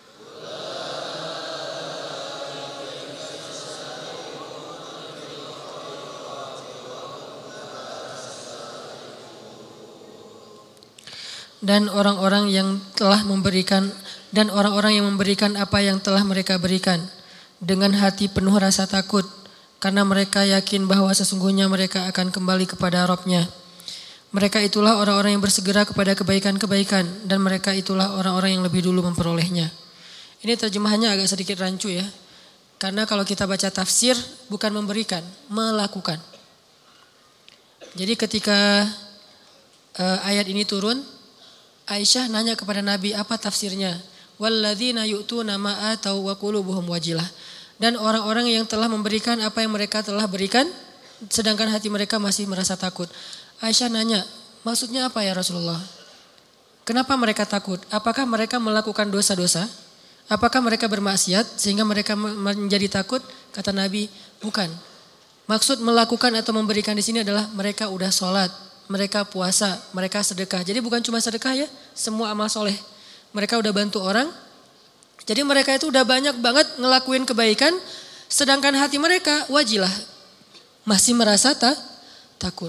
[SPEAKER 1] Dan orang-orang yang telah memberikan dan orang-orang yang memberikan apa yang telah mereka berikan dengan hati penuh rasa takut karena mereka yakin bahwa sesungguhnya mereka akan kembali kepada Rabb-Nya. Mereka itulah orang-orang yang bersegera kepada kebaikan-kebaikan dan mereka itulah orang-orang yang lebih dulu memperolehnya. Ini terjemahannya agak sedikit rancu ya. Karena kalau kita baca tafsir bukan memberikan, melakukan. Jadi ketika uh, ayat ini turun, Aisyah nanya kepada Nabi apa tafsirnya? Walladzina yu'tuna ma atau wa qulubuhum wajilah. Dan orang-orang yang telah memberikan apa yang mereka telah berikan sedangkan hati mereka masih merasa takut. Aisyah nanya, maksudnya apa ya Rasulullah? Kenapa mereka takut? Apakah mereka melakukan dosa-dosa? Apakah mereka bermaksiat sehingga mereka menjadi takut? Kata Nabi, bukan. Maksud melakukan atau memberikan di sini adalah mereka udah sholat. Mereka puasa, mereka sedekah. Jadi bukan cuma sedekah ya, semua amal soleh. Mereka udah bantu orang. Jadi mereka itu udah banyak banget ngelakuin kebaikan. Sedangkan hati mereka wajilah. Masih merasa ta, takut.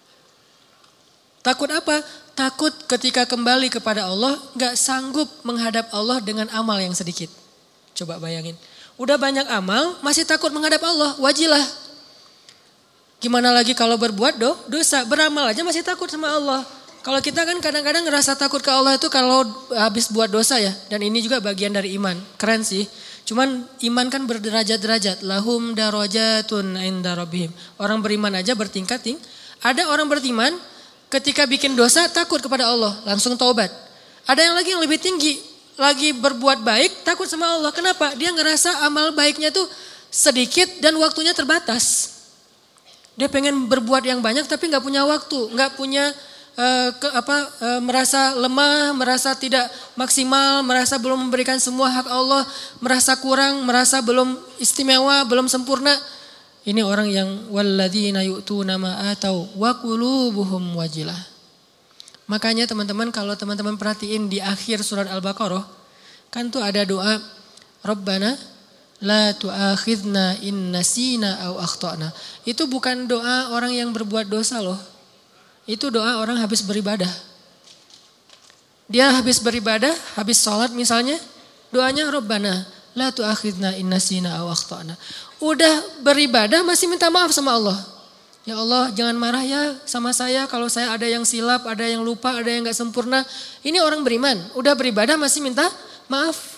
[SPEAKER 1] Takut apa? Takut ketika kembali kepada Allah gak sanggup menghadap Allah dengan amal yang sedikit. Coba bayangin. Udah banyak amal masih takut menghadap Allah, wajilah. Gimana lagi kalau berbuat do, dosa, beramal aja masih takut sama Allah. Kalau kita kan kadang-kadang ngerasa takut ke Allah itu kalau habis buat dosa ya. Dan ini juga bagian dari iman, keren sih. Cuman iman kan berderajat-derajat. Lahum darajatun inda rabbihim. Orang beriman aja bertingkat-ting. Ada orang beriman ketika bikin dosa takut kepada Allah, langsung taubat. Ada yang lagi yang lebih tinggi, lagi berbuat baik takut sama Allah. Kenapa? Dia ngerasa amal baiknya tuh sedikit dan waktunya terbatas. Dia pengen berbuat yang banyak tapi nggak punya waktu, nggak punya uh, ke, apa uh, merasa lemah, merasa tidak maksimal, merasa belum memberikan semua hak Allah, merasa kurang, merasa belum istimewa, belum sempurna. Ini orang yang walladzina yu'tuna ma atau wa qulubuhum wajilah. Makanya teman-teman kalau teman-teman perhatiin di akhir surat Al-Baqarah kan tuh ada doa Rabbana la tu'akhidna in nasina aw akhtana. Itu bukan doa orang yang berbuat dosa loh. Itu doa orang habis beribadah. Dia habis beribadah, habis sholat misalnya, doanya Rabbana la tu'akhidna in nasina aw akhtana. Udah beribadah masih minta maaf sama Allah. Ya Allah jangan marah ya sama saya kalau saya ada yang silap, ada yang lupa, ada yang gak sempurna. Ini orang beriman, udah beribadah masih minta maaf.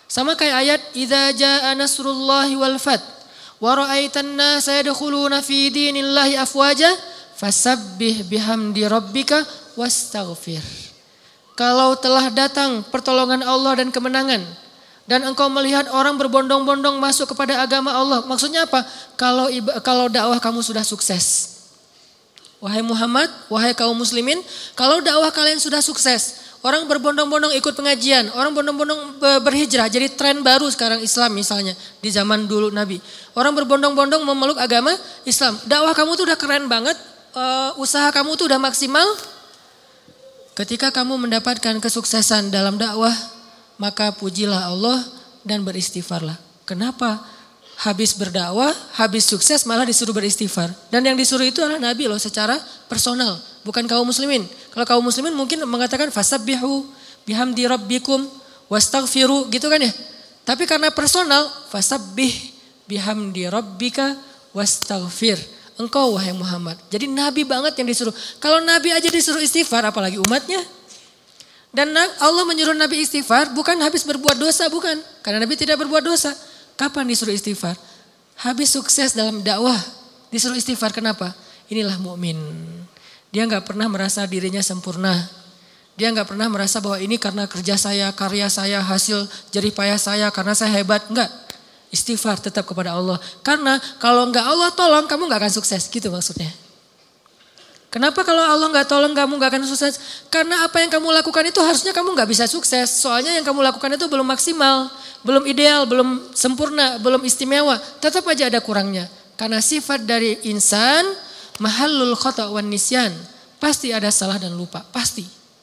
[SPEAKER 1] Sama kayak ayat idza jaa nasrullahi wal fath wa ra'aitan nasa yadkhuluna fi dinillahi afwaja fasabbih bihamdi rabbika wastaghfir. Kalau telah datang pertolongan Allah dan kemenangan dan engkau melihat orang berbondong-bondong masuk kepada agama Allah, maksudnya apa? Kalau kalau dakwah kamu sudah sukses. Wahai Muhammad, wahai kaum muslimin, kalau dakwah kalian sudah sukses, orang berbondong-bondong ikut pengajian, orang berbondong-bondong berhijrah, jadi tren baru sekarang Islam misalnya di zaman dulu Nabi. Orang berbondong-bondong memeluk agama Islam. Dakwah kamu tuh udah keren banget, uh, usaha kamu tuh udah maksimal. Ketika kamu mendapatkan kesuksesan dalam dakwah, maka pujilah Allah dan beristighfarlah. Kenapa? Habis berdakwah, habis sukses malah disuruh beristighfar. Dan yang disuruh itu adalah Nabi loh secara personal, bukan kaum muslimin. Kalau kaum muslimin mungkin mengatakan fasabbihu bihamdi rabbikum wastaghfiru gitu kan ya. Tapi karena personal, fasabbih bihamdi rabbika wastaghfir. Engkau wahai Muhammad. Jadi Nabi banget yang disuruh. Kalau Nabi aja disuruh istighfar apalagi umatnya. Dan Allah menyuruh Nabi istighfar bukan habis berbuat dosa, bukan. Karena Nabi tidak berbuat dosa. Kapan disuruh istighfar? Habis sukses dalam dakwah disuruh istighfar. Kenapa? Inilah mukmin. Dia nggak pernah merasa dirinya sempurna. Dia nggak pernah merasa bahwa ini karena kerja saya, karya saya, hasil jerih payah saya, karena saya hebat. Enggak. Istighfar tetap kepada Allah. Karena kalau nggak Allah tolong kamu nggak akan sukses. Gitu maksudnya. Kenapa kalau Allah nggak tolong kamu nggak akan sukses? Karena apa yang kamu lakukan itu harusnya kamu nggak bisa sukses. Soalnya yang kamu lakukan itu belum maksimal, belum ideal, belum sempurna, belum istimewa. Tetap aja ada kurangnya. Karena sifat dari insan mahallul khata' wan nisyan. Pasti ada salah dan lupa, pasti.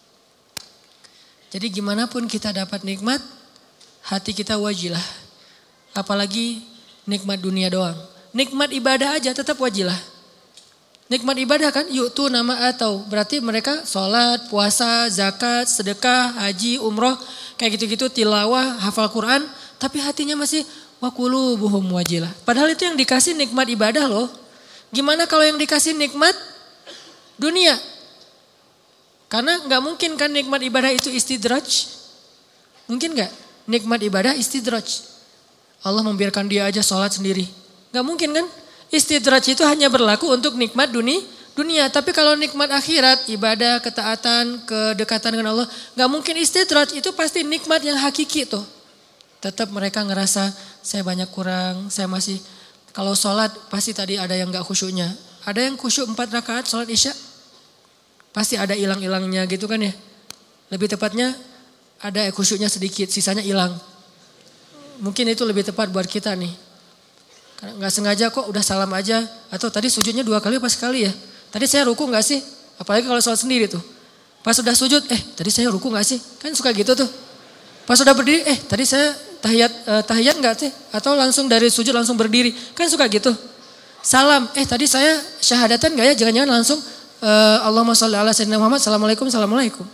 [SPEAKER 1] Jadi gimana pun kita dapat nikmat, hati kita wajilah. Apalagi nikmat dunia doang. Nikmat ibadah aja tetap wajilah. Nikmat ibadah kan, yuk tuh nama atau berarti mereka sholat, puasa, zakat, sedekah, haji, umroh, kayak gitu-gitu, tilawah, hafal Quran, tapi hatinya masih wakulu buhum wajilah. Padahal itu yang dikasih nikmat ibadah loh. Gimana kalau yang dikasih nikmat dunia? Karena nggak mungkin kan nikmat ibadah itu istidraj. Mungkin nggak? Nikmat ibadah istidraj. Allah membiarkan dia aja sholat sendiri. Nggak mungkin kan? Istidraj itu hanya berlaku untuk nikmat dunia, dunia. Tapi kalau nikmat akhirat, ibadah, ketaatan, kedekatan dengan Allah, gak mungkin istidraj. Itu pasti nikmat yang hakiki tuh. Tetap mereka ngerasa saya banyak kurang, saya masih, kalau sholat pasti tadi ada yang gak khusyuknya. Ada yang khusyuk empat rakaat sholat isya. Pasti ada hilang-hilangnya gitu kan ya. Lebih tepatnya ada khusyuknya sedikit, sisanya hilang. Mungkin itu lebih tepat buat kita nih. Karena nggak sengaja kok udah salam aja. Atau tadi sujudnya dua kali apa sekali ya. Tadi saya ruku nggak sih? Apalagi kalau sholat sendiri tuh. Pas sudah sujud, eh tadi saya ruku nggak sih? Kan suka gitu tuh. Pas sudah berdiri, eh tadi saya tahiyat eh, tahiyat nggak sih? Atau langsung dari sujud langsung berdiri. Kan suka gitu. Salam, eh tadi saya syahadatan nggak ya? Jangan-jangan langsung eh, Allahumma sholli ala sayyidina Muhammad. Assalamualaikum, assalamualaikum.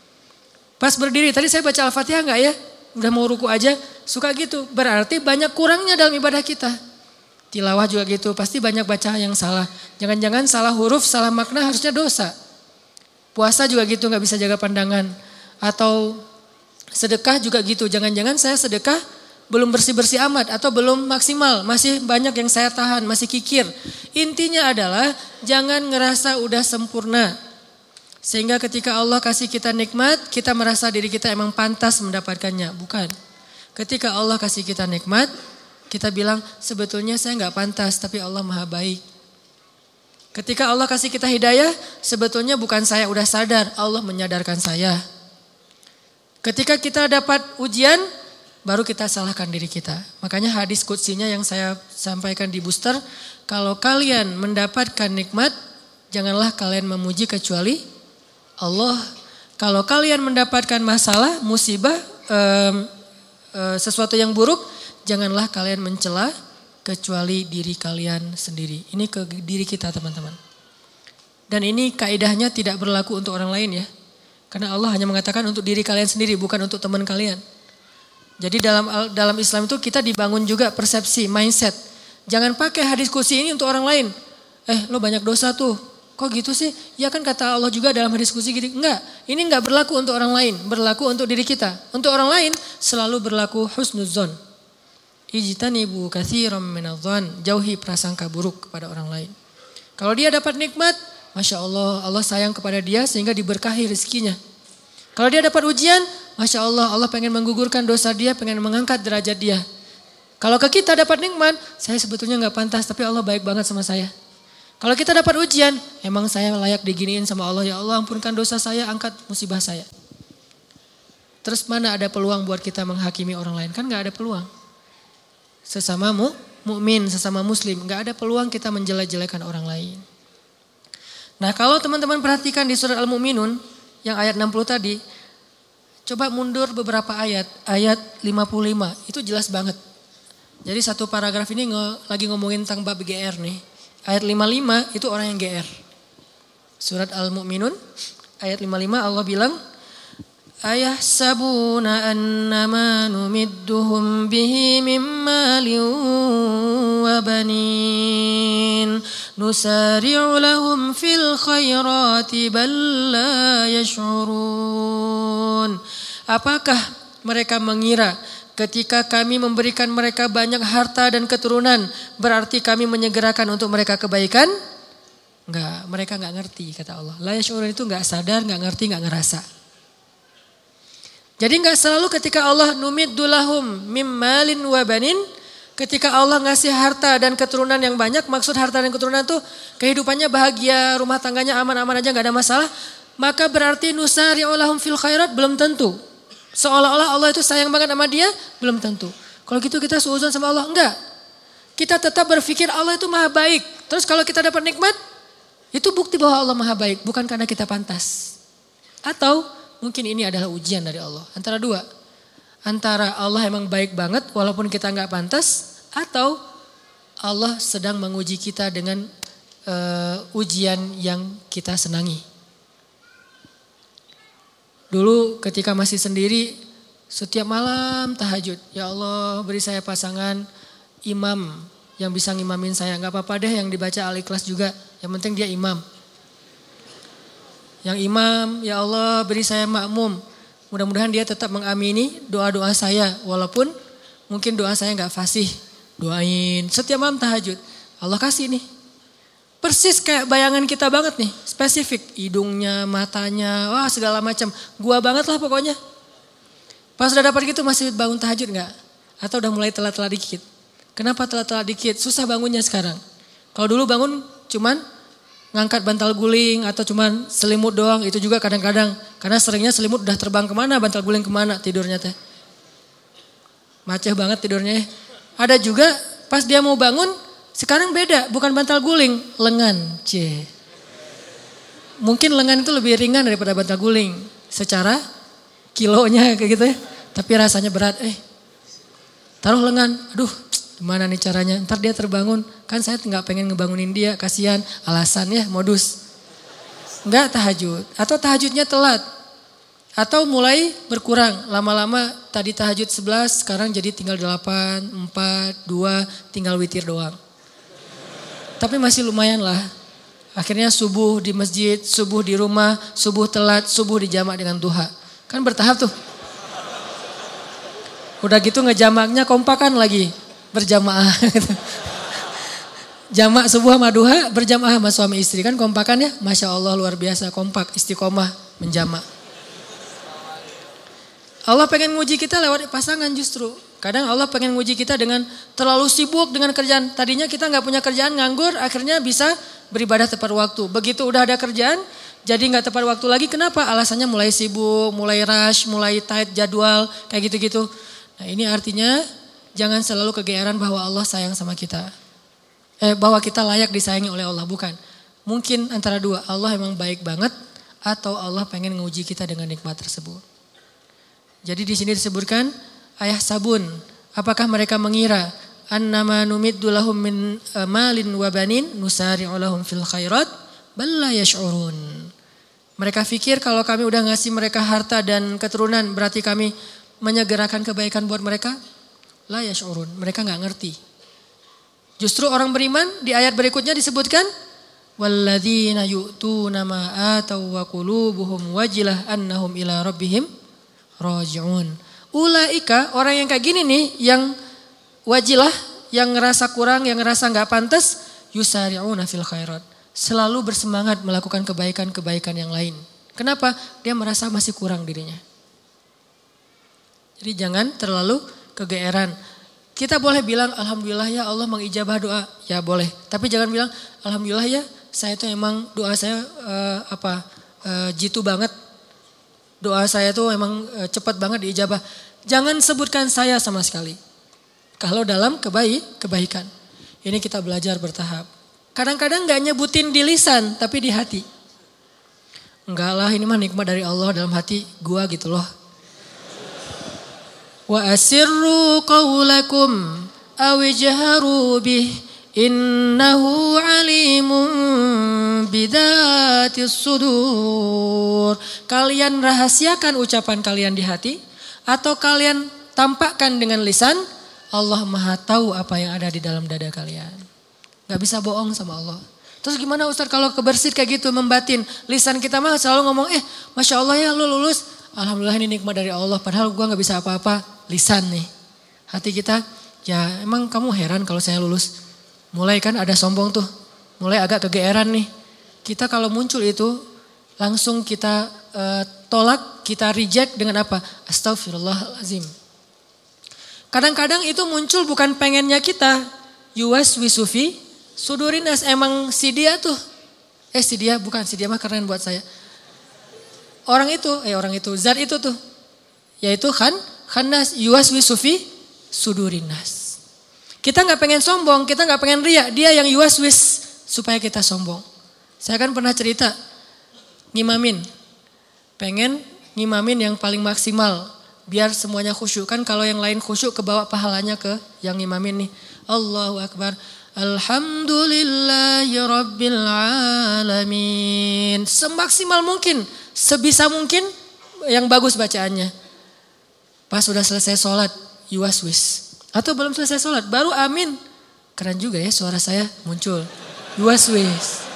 [SPEAKER 1] Pas berdiri, tadi saya baca Al-Fatihah nggak ya? Udah mau ruku aja, suka gitu. Berarti banyak kurangnya dalam ibadah kita. Tilawah juga gitu, pasti banyak baca yang salah. Jangan-jangan salah huruf, salah makna harusnya dosa. Puasa juga gitu, gak bisa jaga pandangan. Atau sedekah juga gitu, jangan-jangan saya sedekah belum bersih-bersih amat atau belum maksimal. Masih banyak yang saya tahan, masih kikir. Intinya adalah jangan ngerasa udah sempurna. Sehingga ketika Allah kasih kita nikmat, kita merasa diri kita emang pantas mendapatkannya. Bukan. Ketika Allah kasih kita nikmat, kita bilang sebetulnya saya nggak pantas tapi Allah maha baik. Ketika Allah kasih kita hidayah, sebetulnya bukan saya udah sadar, Allah menyadarkan saya. Ketika kita dapat ujian, baru kita salahkan diri kita. Makanya hadis qudsinya yang saya sampaikan di booster, kalau kalian mendapatkan nikmat, janganlah kalian memuji kecuali Allah. Kalau kalian mendapatkan masalah, musibah, um, uh, sesuatu yang buruk, janganlah kalian mencela kecuali diri kalian sendiri. Ini ke diri kita teman-teman. Dan ini kaidahnya tidak berlaku untuk orang lain ya. Karena Allah hanya mengatakan untuk diri kalian sendiri, bukan untuk teman kalian. Jadi dalam dalam Islam itu kita dibangun juga persepsi, mindset. Jangan pakai hadis qudsi ini untuk orang lain. Eh lo banyak dosa tuh, Kok gitu sih? Ya kan kata Allah juga dalam hadis qudsi gitu. Enggak, ini enggak berlaku untuk orang lain, berlaku untuk diri kita. Untuk orang lain selalu berlaku husnuzon. Ijtanibu katsiran minadh-dhon, jauhi prasangka buruk kepada orang lain. Kalau dia dapat nikmat, Masya Allah, Allah sayang kepada dia sehingga diberkahi rezekinya. Kalau dia dapat ujian, Masya Allah, Allah pengen menggugurkan dosa dia, pengen mengangkat derajat dia. Kalau ke kita dapat nikmat, saya sebetulnya gak pantas, tapi Allah baik banget sama saya. Kalau kita dapat ujian, emang saya layak diginiin sama Allah. Ya Allah, ampunkan dosa saya, angkat musibah saya. Terus mana ada peluang buat kita menghakimi orang lain? Kan gak ada peluang. Sesama mu, mukmin, sesama muslim, gak ada peluang kita menjelek-jelekan orang lain. Nah, kalau teman-teman perhatikan di surat Al-Mu'minun, yang ayat enam puluh tadi, coba mundur beberapa ayat, ayat lima puluh lima, itu jelas banget. Jadi satu paragraf ini nge, lagi ngomongin tentang bab G R nih. Ayat lima puluh lima itu orang yang G R. Surat Al-Mu'minun, ayat lima puluh lima Allah bilang, ayahsabuna annama numidduhum bihi min malin wa banin nusari'u lahum fil khairati bal la yash'urun. Apakah mereka mengira ketika kami memberikan mereka banyak harta dan keturunan berarti kami menyegerakan untuk mereka kebaikan? Enggak, mereka enggak ngerti kata Allah. La yash'urun itu enggak sadar, enggak ngerti, enggak ngerasa. Jadi enggak selalu ketika Allah numiddu lahum mim malin wa banin, ketika Allah ngasih harta dan keturunan yang banyak, maksud harta dan keturunan itu kehidupannya bahagia, rumah tangganya aman-aman aja enggak ada masalah, maka berarti nusari'u lahum fil khairat, belum tentu. Seolah-olah Allah itu sayang banget sama dia, belum tentu. Kalau gitu kita suudzon sama Allah, enggak. Kita tetap berpikir Allah itu maha baik. Terus kalau kita dapat nikmat, itu bukti bahwa Allah maha baik, bukan karena kita pantas. Atau mungkin ini adalah ujian dari Allah. Antara dua. Antara Allah emang baik banget walaupun kita enggak pantas, atau Allah sedang menguji kita dengan uh, ujian yang kita senangi. Dulu ketika masih sendiri, setiap malam tahajud. Ya Allah, beri saya pasangan imam yang bisa ngimamin saya. Gak apa-apa deh yang dibaca Al-Ikhlas juga. Yang penting dia imam. Yang imam, ya Allah beri saya makmum. Mudah-mudahan dia tetap mengamini doa-doa saya. Walaupun mungkin doa saya gak fasih. Doain setiap malam tahajud. Allah kasih nih. Persis kayak bayangan kita banget nih, spesifik. Hidungnya, matanya, wah segala macam. Gua banget lah pokoknya. Pas udah dapat gitu masih bangun tahajud gak? Atau udah mulai telat-telat dikit? Kenapa telat-telat dikit? Susah bangunnya sekarang. Kalau dulu bangun cuman ngangkat bantal guling atau cuman selimut doang. Itu juga kadang-kadang. Karena seringnya selimut udah terbang kemana, bantal guling kemana tidurnya teh. Maceh banget tidurnya. Ada juga pas dia mau bangun, sekarang beda, bukan bantal guling, lengan. C. Mungkin lengan itu lebih ringan daripada bantal guling. Secara kilonya kayak gitu ya. Tapi rasanya berat. Eh, taruh lengan. Aduh, gimana nih caranya? Ntar dia terbangun. Kan saya nggak pengen ngebangunin dia, kasihan. Alasan ya, modus. Nggak tahajud. Atau tahajudnya telat. Atau mulai berkurang. Lama-lama tadi tahajud sebelas, sekarang jadi tinggal delapan, empat, dua, tinggal witir doang. Tapi masih lumayan lah. Akhirnya subuh di masjid, subuh di rumah, subuh telat, subuh dijamak dengan duha. Kan bertahap tuh. Udah gitu ngejamaknya kompakan lagi. Berjamaah. Jamak subuh sama duha, berjamaah sama suami istri. Kan kompakan ya. Masya Allah luar biasa, kompak, istiqomah, menjamak. Allah pengen nguji kita lewat pasangan justru. Kadang Allah pengen nguji kita dengan terlalu sibuk dengan kerjaan. Tadinya kita gak punya kerjaan, nganggur, akhirnya bisa beribadah tepat waktu. Begitu udah ada kerjaan, jadi gak tepat waktu lagi. Kenapa? Alasannya mulai sibuk, mulai rush, mulai tight jadwal, kayak gitu-gitu. Nah ini artinya jangan selalu kegeeran bahwa Allah sayang sama kita. Eh bahwa kita layak disayangi oleh Allah, bukan. Mungkin antara dua, Allah emang baik banget atau Allah pengen nguji kita dengan nikmat tersebut. Jadi di sini disebutkan ayah sabun, apakah mereka mengira annama numiddu lahum min malin wa banin nusari'u lahum fil khairat bal la yash'urun. Mereka pikir kalau kami udah ngasih mereka harta dan keturunan berarti kami menyegerakan kebaikan buat mereka? La yash'urun, mereka enggak ngerti. Justru orang beriman di ayat berikutnya disebutkan walladzina yu'tuna ma ataw wa qulubuhum wajilah annahum ila rabbihim raji'un. Ulaika orang yang kayak gini nih, yang wajilah, yang ngerasa kurang, yang ngerasa nggak pantas, yusari'una fil khairat. Selalu bersemangat melakukan kebaikan-kebaikan yang lain. Kenapa? Dia merasa masih kurang dirinya. Jadi jangan terlalu kegeeran. Kita boleh bilang alhamdulillah ya Allah mengijabah doa. Ya boleh. Tapi jangan bilang alhamdulillah ya saya itu emang doa saya uh, apa uh, jitu banget. Doa saya tuh emang uh, cepat banget diijabah. Jangan sebutkan saya sama sekali. Kalau dalam kebaik, kebaikan. Ini kita belajar bertahap. Kadang-kadang gak nyebutin di lisan tapi di hati. Enggak lah, ini mah nikmat dari Allah dalam hati gua gitu loh. Wa asirru qawlakum aw ijharu bih innahu alimun bidzatis sudur. Kalian rahasiakan ucapan kalian di hati atau kalian tampakkan dengan lisan, Allah Maha tahu apa yang ada di dalam dada kalian. Gak bisa bohong sama Allah. Terus gimana Ustaz kalau kebersit kayak gitu, membatin. Lisan kita mah selalu ngomong, eh Masya Allah ya lu lulus. Alhamdulillah ini nikmat dari Allah. Padahal gue gak bisa apa-apa. Lisan nih. Hati kita, ya emang kamu heran kalau saya lulus. Mulai kan ada sombong tuh. Mulai agak kegeeran nih. Kita kalau muncul itu, langsung kita uh, tolak, kita reject dengan apa? Astagfirullahaladzim. Kadang-kadang itu muncul bukan pengennya kita. Yuwas wisufi sudurinas, emang si dia tuh. Eh si dia, bukan si dia mah keren buat saya. Orang itu, eh orang itu, zat itu tuh. Yaitu khan, khannas yuwas wisufi sudurinas. Kita gak pengen sombong, kita gak pengen riak. Dia yang yuwas wis supaya kita sombong. Saya kan pernah cerita, ngimamin. Pengen ngimamin yang paling maksimal. Biar semuanya khusyuk. Kan kalau yang lain khusyuk kebawa pahalanya ke yang ngimamin nih. Allahu Akbar. Alhamdulillahi Rabbil Alamin. Semaksimal mungkin. Sebisa mungkin yang bagus bacaannya. Pas sudah selesai sholat. Yuwaswis. Atau belum selesai sholat. Baru amin. Keren juga ya suara saya muncul. Yuwaswis.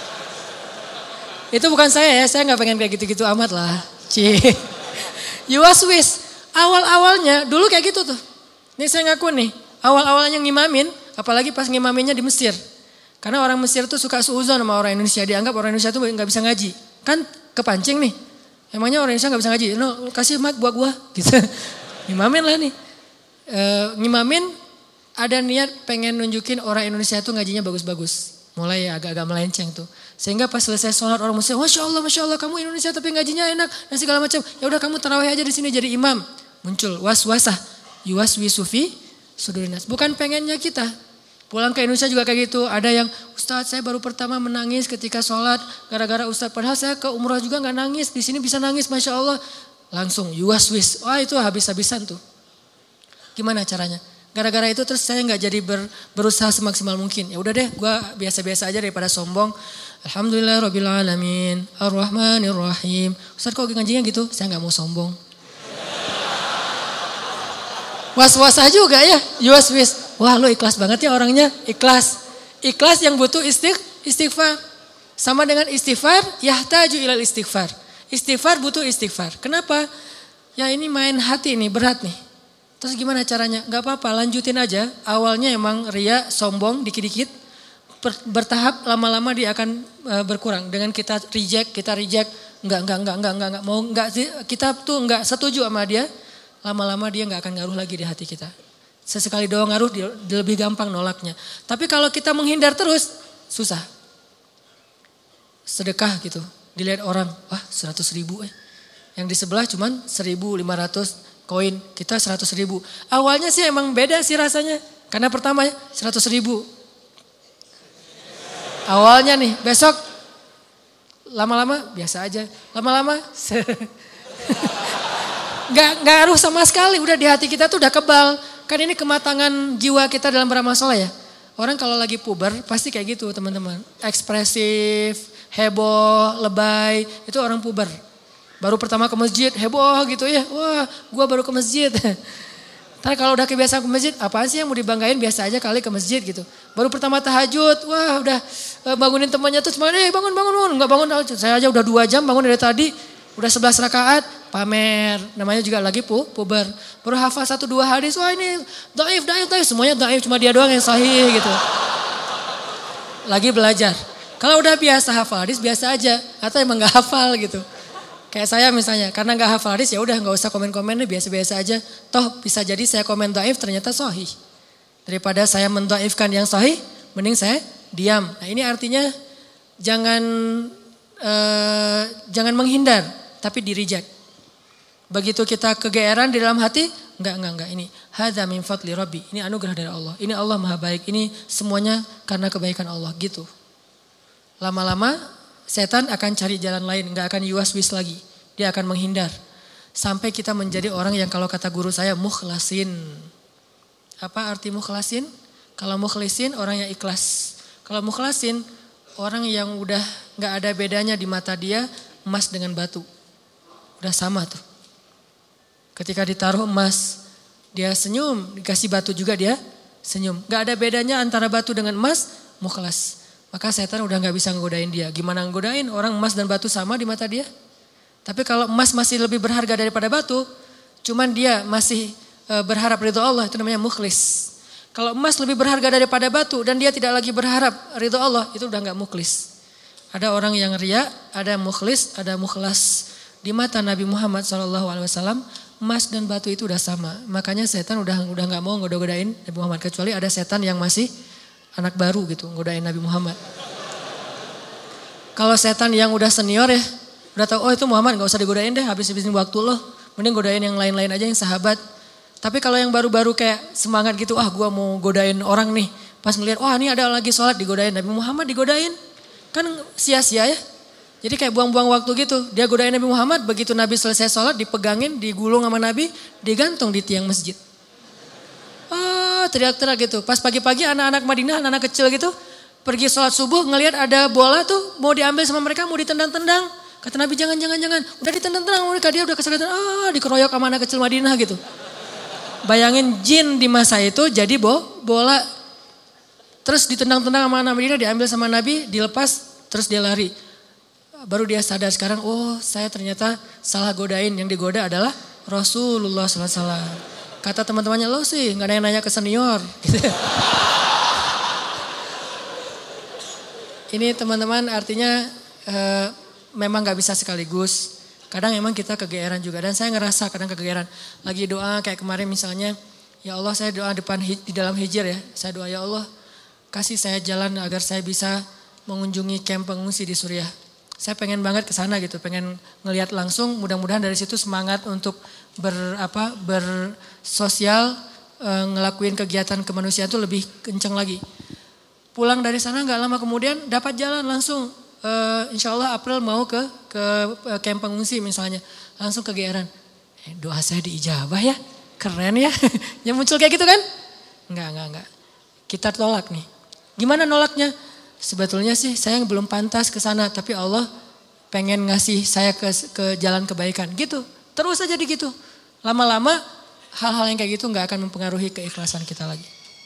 [SPEAKER 1] Itu bukan saya ya. Saya gak pengen kayak gitu-gitu amat lah. Cih. Yuwaswis. Awal-awalnya dulu kayak gitu tuh. Ini saya ngaku nih. Awal-awalnya ngimamin. Apalagi pas ngimaminnya di Mesir. Karena orang Mesir tuh suka suuzon sama orang Indonesia. Dianggap orang Indonesia tuh gak bisa ngaji. Kan kepancing nih. Emangnya orang Indonesia gak bisa ngaji. No, kasih mic buat gua. Gitu. Ngimamin lah nih. E, ngimamin ada niat pengen nunjukin orang Indonesia tuh ngajinya bagus-bagus. Mulai agak-agak melenceng tuh. Sehingga pas selesai sholat orang Muslim, Masya Allah, Masya Allah kamu Indonesia tapi ngajinya enak. Dan segala macam. Ya udah kamu tarawih aja di sini jadi imam. Muncul was-wasah. Yuwaswi sufi sudurinas. Bukan pengennya kita. Pulang ke Indonesia juga kayak gitu. Ada yang, Ustadz saya baru pertama menangis ketika sholat. Gara-gara Ustadz. Padahal saya ke umrah juga gak nangis. Di sini bisa nangis Masya Allah. Langsung yuwaswis. Wah itu habis-habisan tuh. Gimana caranya? Gara-gara itu terus saya gak jadi ber, berusaha semaksimal mungkin. Ya udah deh gue biasa-biasa aja daripada sombong. Alhamdulillah Rabbil Alamin. Ar-Rahmanir-Rahim. Ustadz kok ngajinya gitu? Saya gak mau sombong. Was-wasah juga ya, yuwaswis. Wah lu ikhlas banget ya orangnya, ikhlas. Ikhlas yang butuh istigh, istighfar. Sama dengan istighfar, yahtaju ilal istighfar. Istighfar butuh istighfar. Kenapa? Ya ini main hati nih, berat nih. Terus gimana caranya? Gak apa-apa, lanjutin aja. Awalnya emang ria, sombong, dikit-dikit. Bertahap, lama-lama dia akan berkurang. Dengan kita reject, kita reject. Enggak, enggak, enggak, enggak, enggak, enggak. Mau enggak, kita tuh enggak setuju sama dia. Lama-lama dia gak akan ngaruh lagi di hati kita. Sesekali doang ngaruh, dia, dia lebih gampang nolaknya. Tapi kalau kita menghindar terus, susah. Sedekah gitu, dilihat orang, wah seratus ribu eh. Yang di sebelah cuman seribu lima ratus koin, kita seratus ribu. Awalnya sih emang beda sih rasanya. Karena pertama seratus ribu. Awalnya nih, besok lama-lama biasa aja. Lama-lama Gak, gak ngaruh sama sekali, udah di hati kita tuh udah kebal. Kan ini kematangan jiwa kita dalam beramal soleh ya. Orang kalau lagi puber pasti kayak gitu teman-teman. Ekspresif, heboh, lebay, itu orang puber. Baru pertama ke masjid, heboh gitu ya. Wah gua baru ke masjid. Ntar kalau udah kebiasaan ke masjid, apaan sih yang mau dibanggain, biasa aja kali ke masjid gitu. Baru pertama tahajud, wah udah bangunin temannya tuh semangat, eh bangun bangun bangun, nggak bangun tahajud. Saya aja udah dua jam bangun dari tadi, udah sebelas rakaat, pamer. Namanya juga lagi pu, puber. Baru hafal satu dua hadis, wah ini daif, daif, daif. Semuanya daif, cuma dia doang yang sahih gitu. Lagi belajar. Kalau udah biasa hafal hadis, biasa aja. Atau emang gak hafal gitu. Kayak saya misalnya, karena gak hafal hadis ya udah gak usah komen-komen, biasa-biasa aja. Toh bisa jadi saya komen daif ternyata sahih. Daripada saya mendaifkan yang sahih, mending saya diam. Nah ini artinya jangan uh, jangan menghindar, tapi di-reject. Begitu kita kegeeran di dalam hati, enggak, enggak, enggak. Ini hadza min fadli rabbi. Ini anugerah dari Allah. Ini Allah maha baik. Ini semuanya karena kebaikan Allah gitu. Lama-lama setan akan cari jalan lain. Enggak akan yuwas-wis lagi. Dia akan menghindar. Sampai kita menjadi orang yang kalau kata guru saya mukhlasin. Apa arti mukhlasin? Kalau mukhlisin orang yang ikhlas. Kalau mukhlasin orang yang udah enggak ada bedanya di mata dia emas dengan batu. Udah sama tuh. Ketika ditaruh emas, dia senyum, dikasih batu juga dia senyum. Gak ada bedanya antara batu dengan emas, mukhlas. Maka setan udah gak bisa ngegodain dia. Gimana ngegodain? Orang emas dan batu sama di mata dia. Tapi kalau emas masih lebih berharga daripada batu, cuman dia masih berharap ridho Allah, itu namanya mukhlis. Kalau emas lebih berharga daripada batu dan dia tidak lagi berharap ridho Allah, itu udah gak mukhlis. Ada orang yang riya, ada mukhlis, ada mukhlas. Di mata Nabi Muhammad shallallahu alaihi wasallam, emas dan batu itu udah sama. Makanya setan udah udah nggak mau ngoda-godain Nabi Muhammad. Kecuali ada setan yang masih anak baru gitu, ngodain Nabi Muhammad. Kalau setan yang udah senior ya, udah tahu oh itu Muhammad nggak usah digodain deh, habis-habisin waktu lo. Mending godain yang lain-lain aja yang sahabat. Tapi kalau yang baru-baru kayak semangat gitu, ah gua mau godain orang nih. Pas ngeliat, wah ini ada lagi sholat digodain. Nabi Muhammad digodain. Kan sia-sia ya. Jadi kayak buang-buang waktu gitu. Dia godain Nabi Muhammad, begitu Nabi selesai sholat, dipegangin, digulung sama Nabi, digantung di tiang masjid. Oh, teriak-teriak gitu. Pas pagi-pagi anak-anak Madinah, anak-anak kecil gitu, pergi sholat subuh, ngelihat ada bola tuh, mau diambil sama mereka, mau ditendang-tendang. Kata Nabi, jangan, jangan, jangan. Udah ditendang-tendang mereka, dia udah kesakitan, ah dikeroyok sama anak kecil Madinah gitu. Bayangin jin di masa itu jadi bo, bola. Terus ditendang-tendang sama anak Madinah, diambil sama Nabi, dilepas, terus dia lari. Baru dia sadar sekarang, oh saya ternyata salah godain. Yang digoda adalah Rasulullah shallallahu alaihi wasallam. Kata teman-temannya, lo sih gak nanya-nanya ke senior. Gitu. Ini teman-teman artinya e, memang gak bisa sekaligus. Kadang emang kita kegeeran juga. Dan saya ngerasa kadang kegeeran. Lagi doa kayak kemarin misalnya, ya Allah saya doa depan di dalam hijir ya. Saya doa ya Allah kasih saya jalan agar saya bisa mengunjungi kamp pengungsi di Suriah. Saya pengen banget ke sana gitu, pengen ngelihat langsung. Mudah-mudahan dari situ semangat untuk ber apa bersosial, e, ngelakuin kegiatan kemanusiaan itu lebih kencang lagi. Pulang dari sana nggak lama kemudian dapat jalan langsung. E, insya Allah April mau ke ke kamp pengungsi misalnya, langsung kegeeran. Eh, doa saya diijabah ya, keren ya. Yang muncul kayak gitu kan? Enggak, enggak, enggak. Kita tolak nih. Gimana nolaknya? Sebetulnya sih saya belum pantas ke sana, tapi Allah pengen ngasih saya ke, ke jalan kebaikan. Gitu, terus aja di gitu. Lama-lama hal-hal yang kayak gitu nggak akan mempengaruhi keikhlasan kita lagi.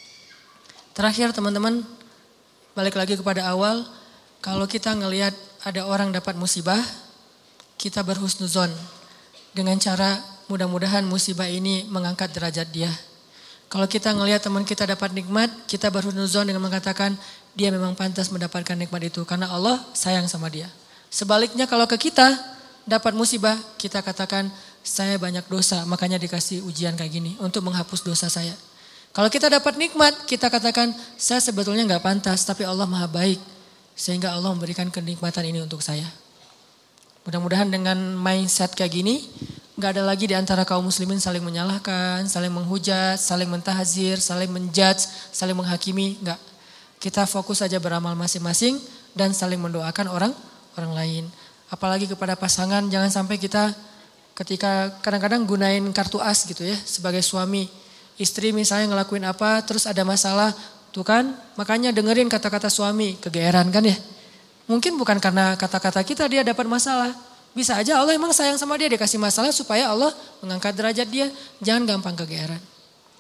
[SPEAKER 1] Terakhir teman-teman, balik lagi kepada awal. Kalau kita ngelihat ada orang dapat musibah, kita berhusnuzon. Dengan cara mudah-mudahan musibah ini mengangkat derajat dia. Kalau kita ngelihat teman kita dapat nikmat, kita berhusnuzon dengan mengatakan, dia memang pantas mendapatkan nikmat itu karena Allah sayang sama dia. Sebaliknya kalau ke kita dapat musibah, kita katakan saya banyak dosa, makanya dikasih ujian kayak gini untuk menghapus dosa saya. Kalau kita dapat nikmat, kita katakan saya sebetulnya nggak pantas, tapi Allah maha baik sehingga Allah memberikan kenikmatan ini untuk saya. Mudah-mudahan dengan mindset kayak gini, nggak ada lagi di antara kaum muslimin saling menyalahkan, saling menghujat, saling mentahzir, saling menjudge, saling menghakimi, nggak. Kita fokus saja beramal masing-masing dan saling mendoakan orang orang lain. Apalagi kepada pasangan, jangan sampai kita ketika kadang-kadang gunain kartu as gitu ya sebagai suami. Istri misalnya ngelakuin apa terus ada masalah, tuh kan makanya dengerin kata-kata suami, kegeeran kan ya. Mungkin bukan karena kata-kata kita dia dapat masalah. Bisa aja Allah emang sayang sama dia, dia kasih masalah supaya Allah mengangkat derajat dia. Jangan gampang kegeeran.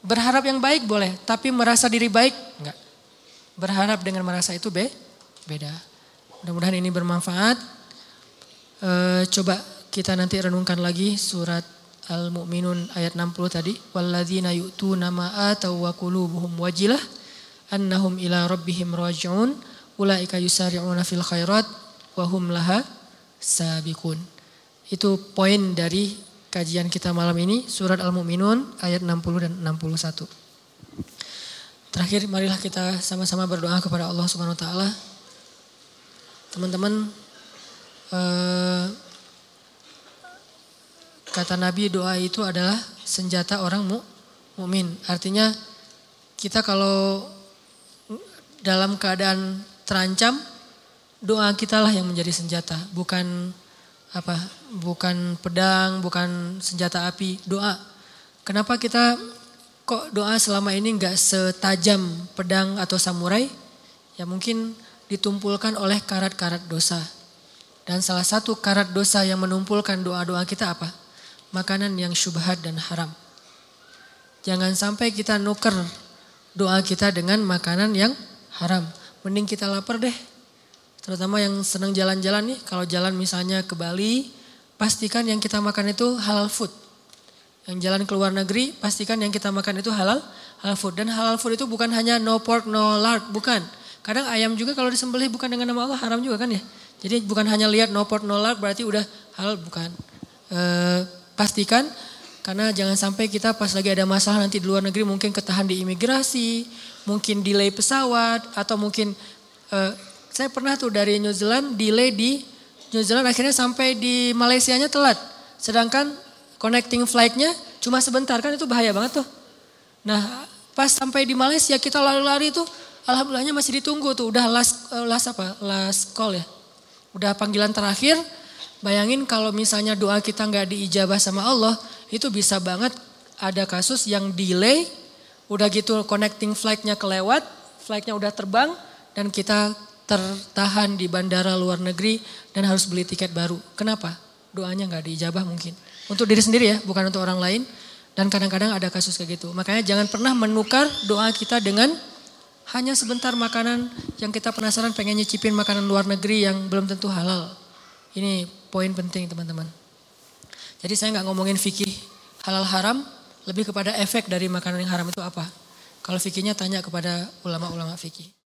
[SPEAKER 1] Berharap yang baik boleh, tapi merasa diri baik enggak. Berharap dengan merasa itu be, beda. Mudah-mudahan ini bermanfaat. E, coba kita nanti renungkan lagi surat Al-Mu'minun ayat enam puluh tadi. Walladzina yu'tuna ma ataw wa qulubuhum wajilah annahum ila rabbihim raji'un ulaika yusari'una fil khairat wa hum laha sabiqun. Itu poin dari kajian kita malam ini, surat Al-Mu'minun ayat enam puluh dan enam puluh satu. Terakhir marilah kita sama-sama berdoa kepada Allah Subhanahu wa taala. Teman-teman, eh, kata Nabi doa itu adalah senjata orang mu, mukmin. Artinya kita kalau dalam keadaan terancam, doa kita lah yang menjadi senjata, bukan apa? Bukan pedang, bukan senjata api, doa. Kenapa kita kok doa selama ini enggak setajam pedang atau samurai? Ya mungkin ditumpulkan oleh karat-karat dosa. Dan salah satu karat dosa yang menumpulkan doa-doa kita apa? Makanan yang syubhat dan haram. Jangan sampai kita nuker doa kita dengan makanan yang haram. Mending kita lapar deh. Terutama yang senang jalan-jalan nih, kalau jalan misalnya ke Bali, pastikan yang kita makan itu halal food. Yang jalan ke luar negeri, pastikan yang kita makan itu halal, halal food. Dan halal food itu bukan hanya no pork, no lard, bukan. Kadang ayam juga kalau disembelih bukan dengan nama Allah haram juga kan ya. Jadi bukan hanya lihat no pork, no lard berarti udah halal, bukan. E, pastikan, karena jangan sampai kita pas lagi ada masalah nanti di luar negeri mungkin ketahan di imigrasi, mungkin delay pesawat, atau mungkin... E, Saya pernah tuh dari New Zealand, delay di New Zealand akhirnya sampai di Malaysianya telat. Sedangkan connecting flight-nya cuma sebentar, kan itu bahaya banget tuh. Nah pas sampai di Malaysia kita lari-lari tuh alhamdulillahnya masih ditunggu tuh. Udah last, last apa? Last call ya. Udah panggilan terakhir. Bayangin kalau misalnya doa kita gak diijabah sama Allah, itu bisa banget ada kasus yang delay. Udah gitu connecting flight-nya kelewat, flight-nya udah terbang dan kita tertahan di bandara luar negeri dan harus beli tiket baru. Kenapa? Doanya gak diijabah mungkin. Untuk diri sendiri ya, bukan untuk orang lain. Dan kadang-kadang ada kasus kayak gitu. Makanya jangan pernah menukar doa kita dengan hanya sebentar makanan yang kita penasaran pengen nyicipin makanan luar negeri yang belum tentu halal. Ini poin penting teman-teman. Jadi saya gak ngomongin fikih halal haram, lebih kepada efek dari makanan yang haram itu apa. Kalau fikihnya tanya kepada ulama-ulama fikih.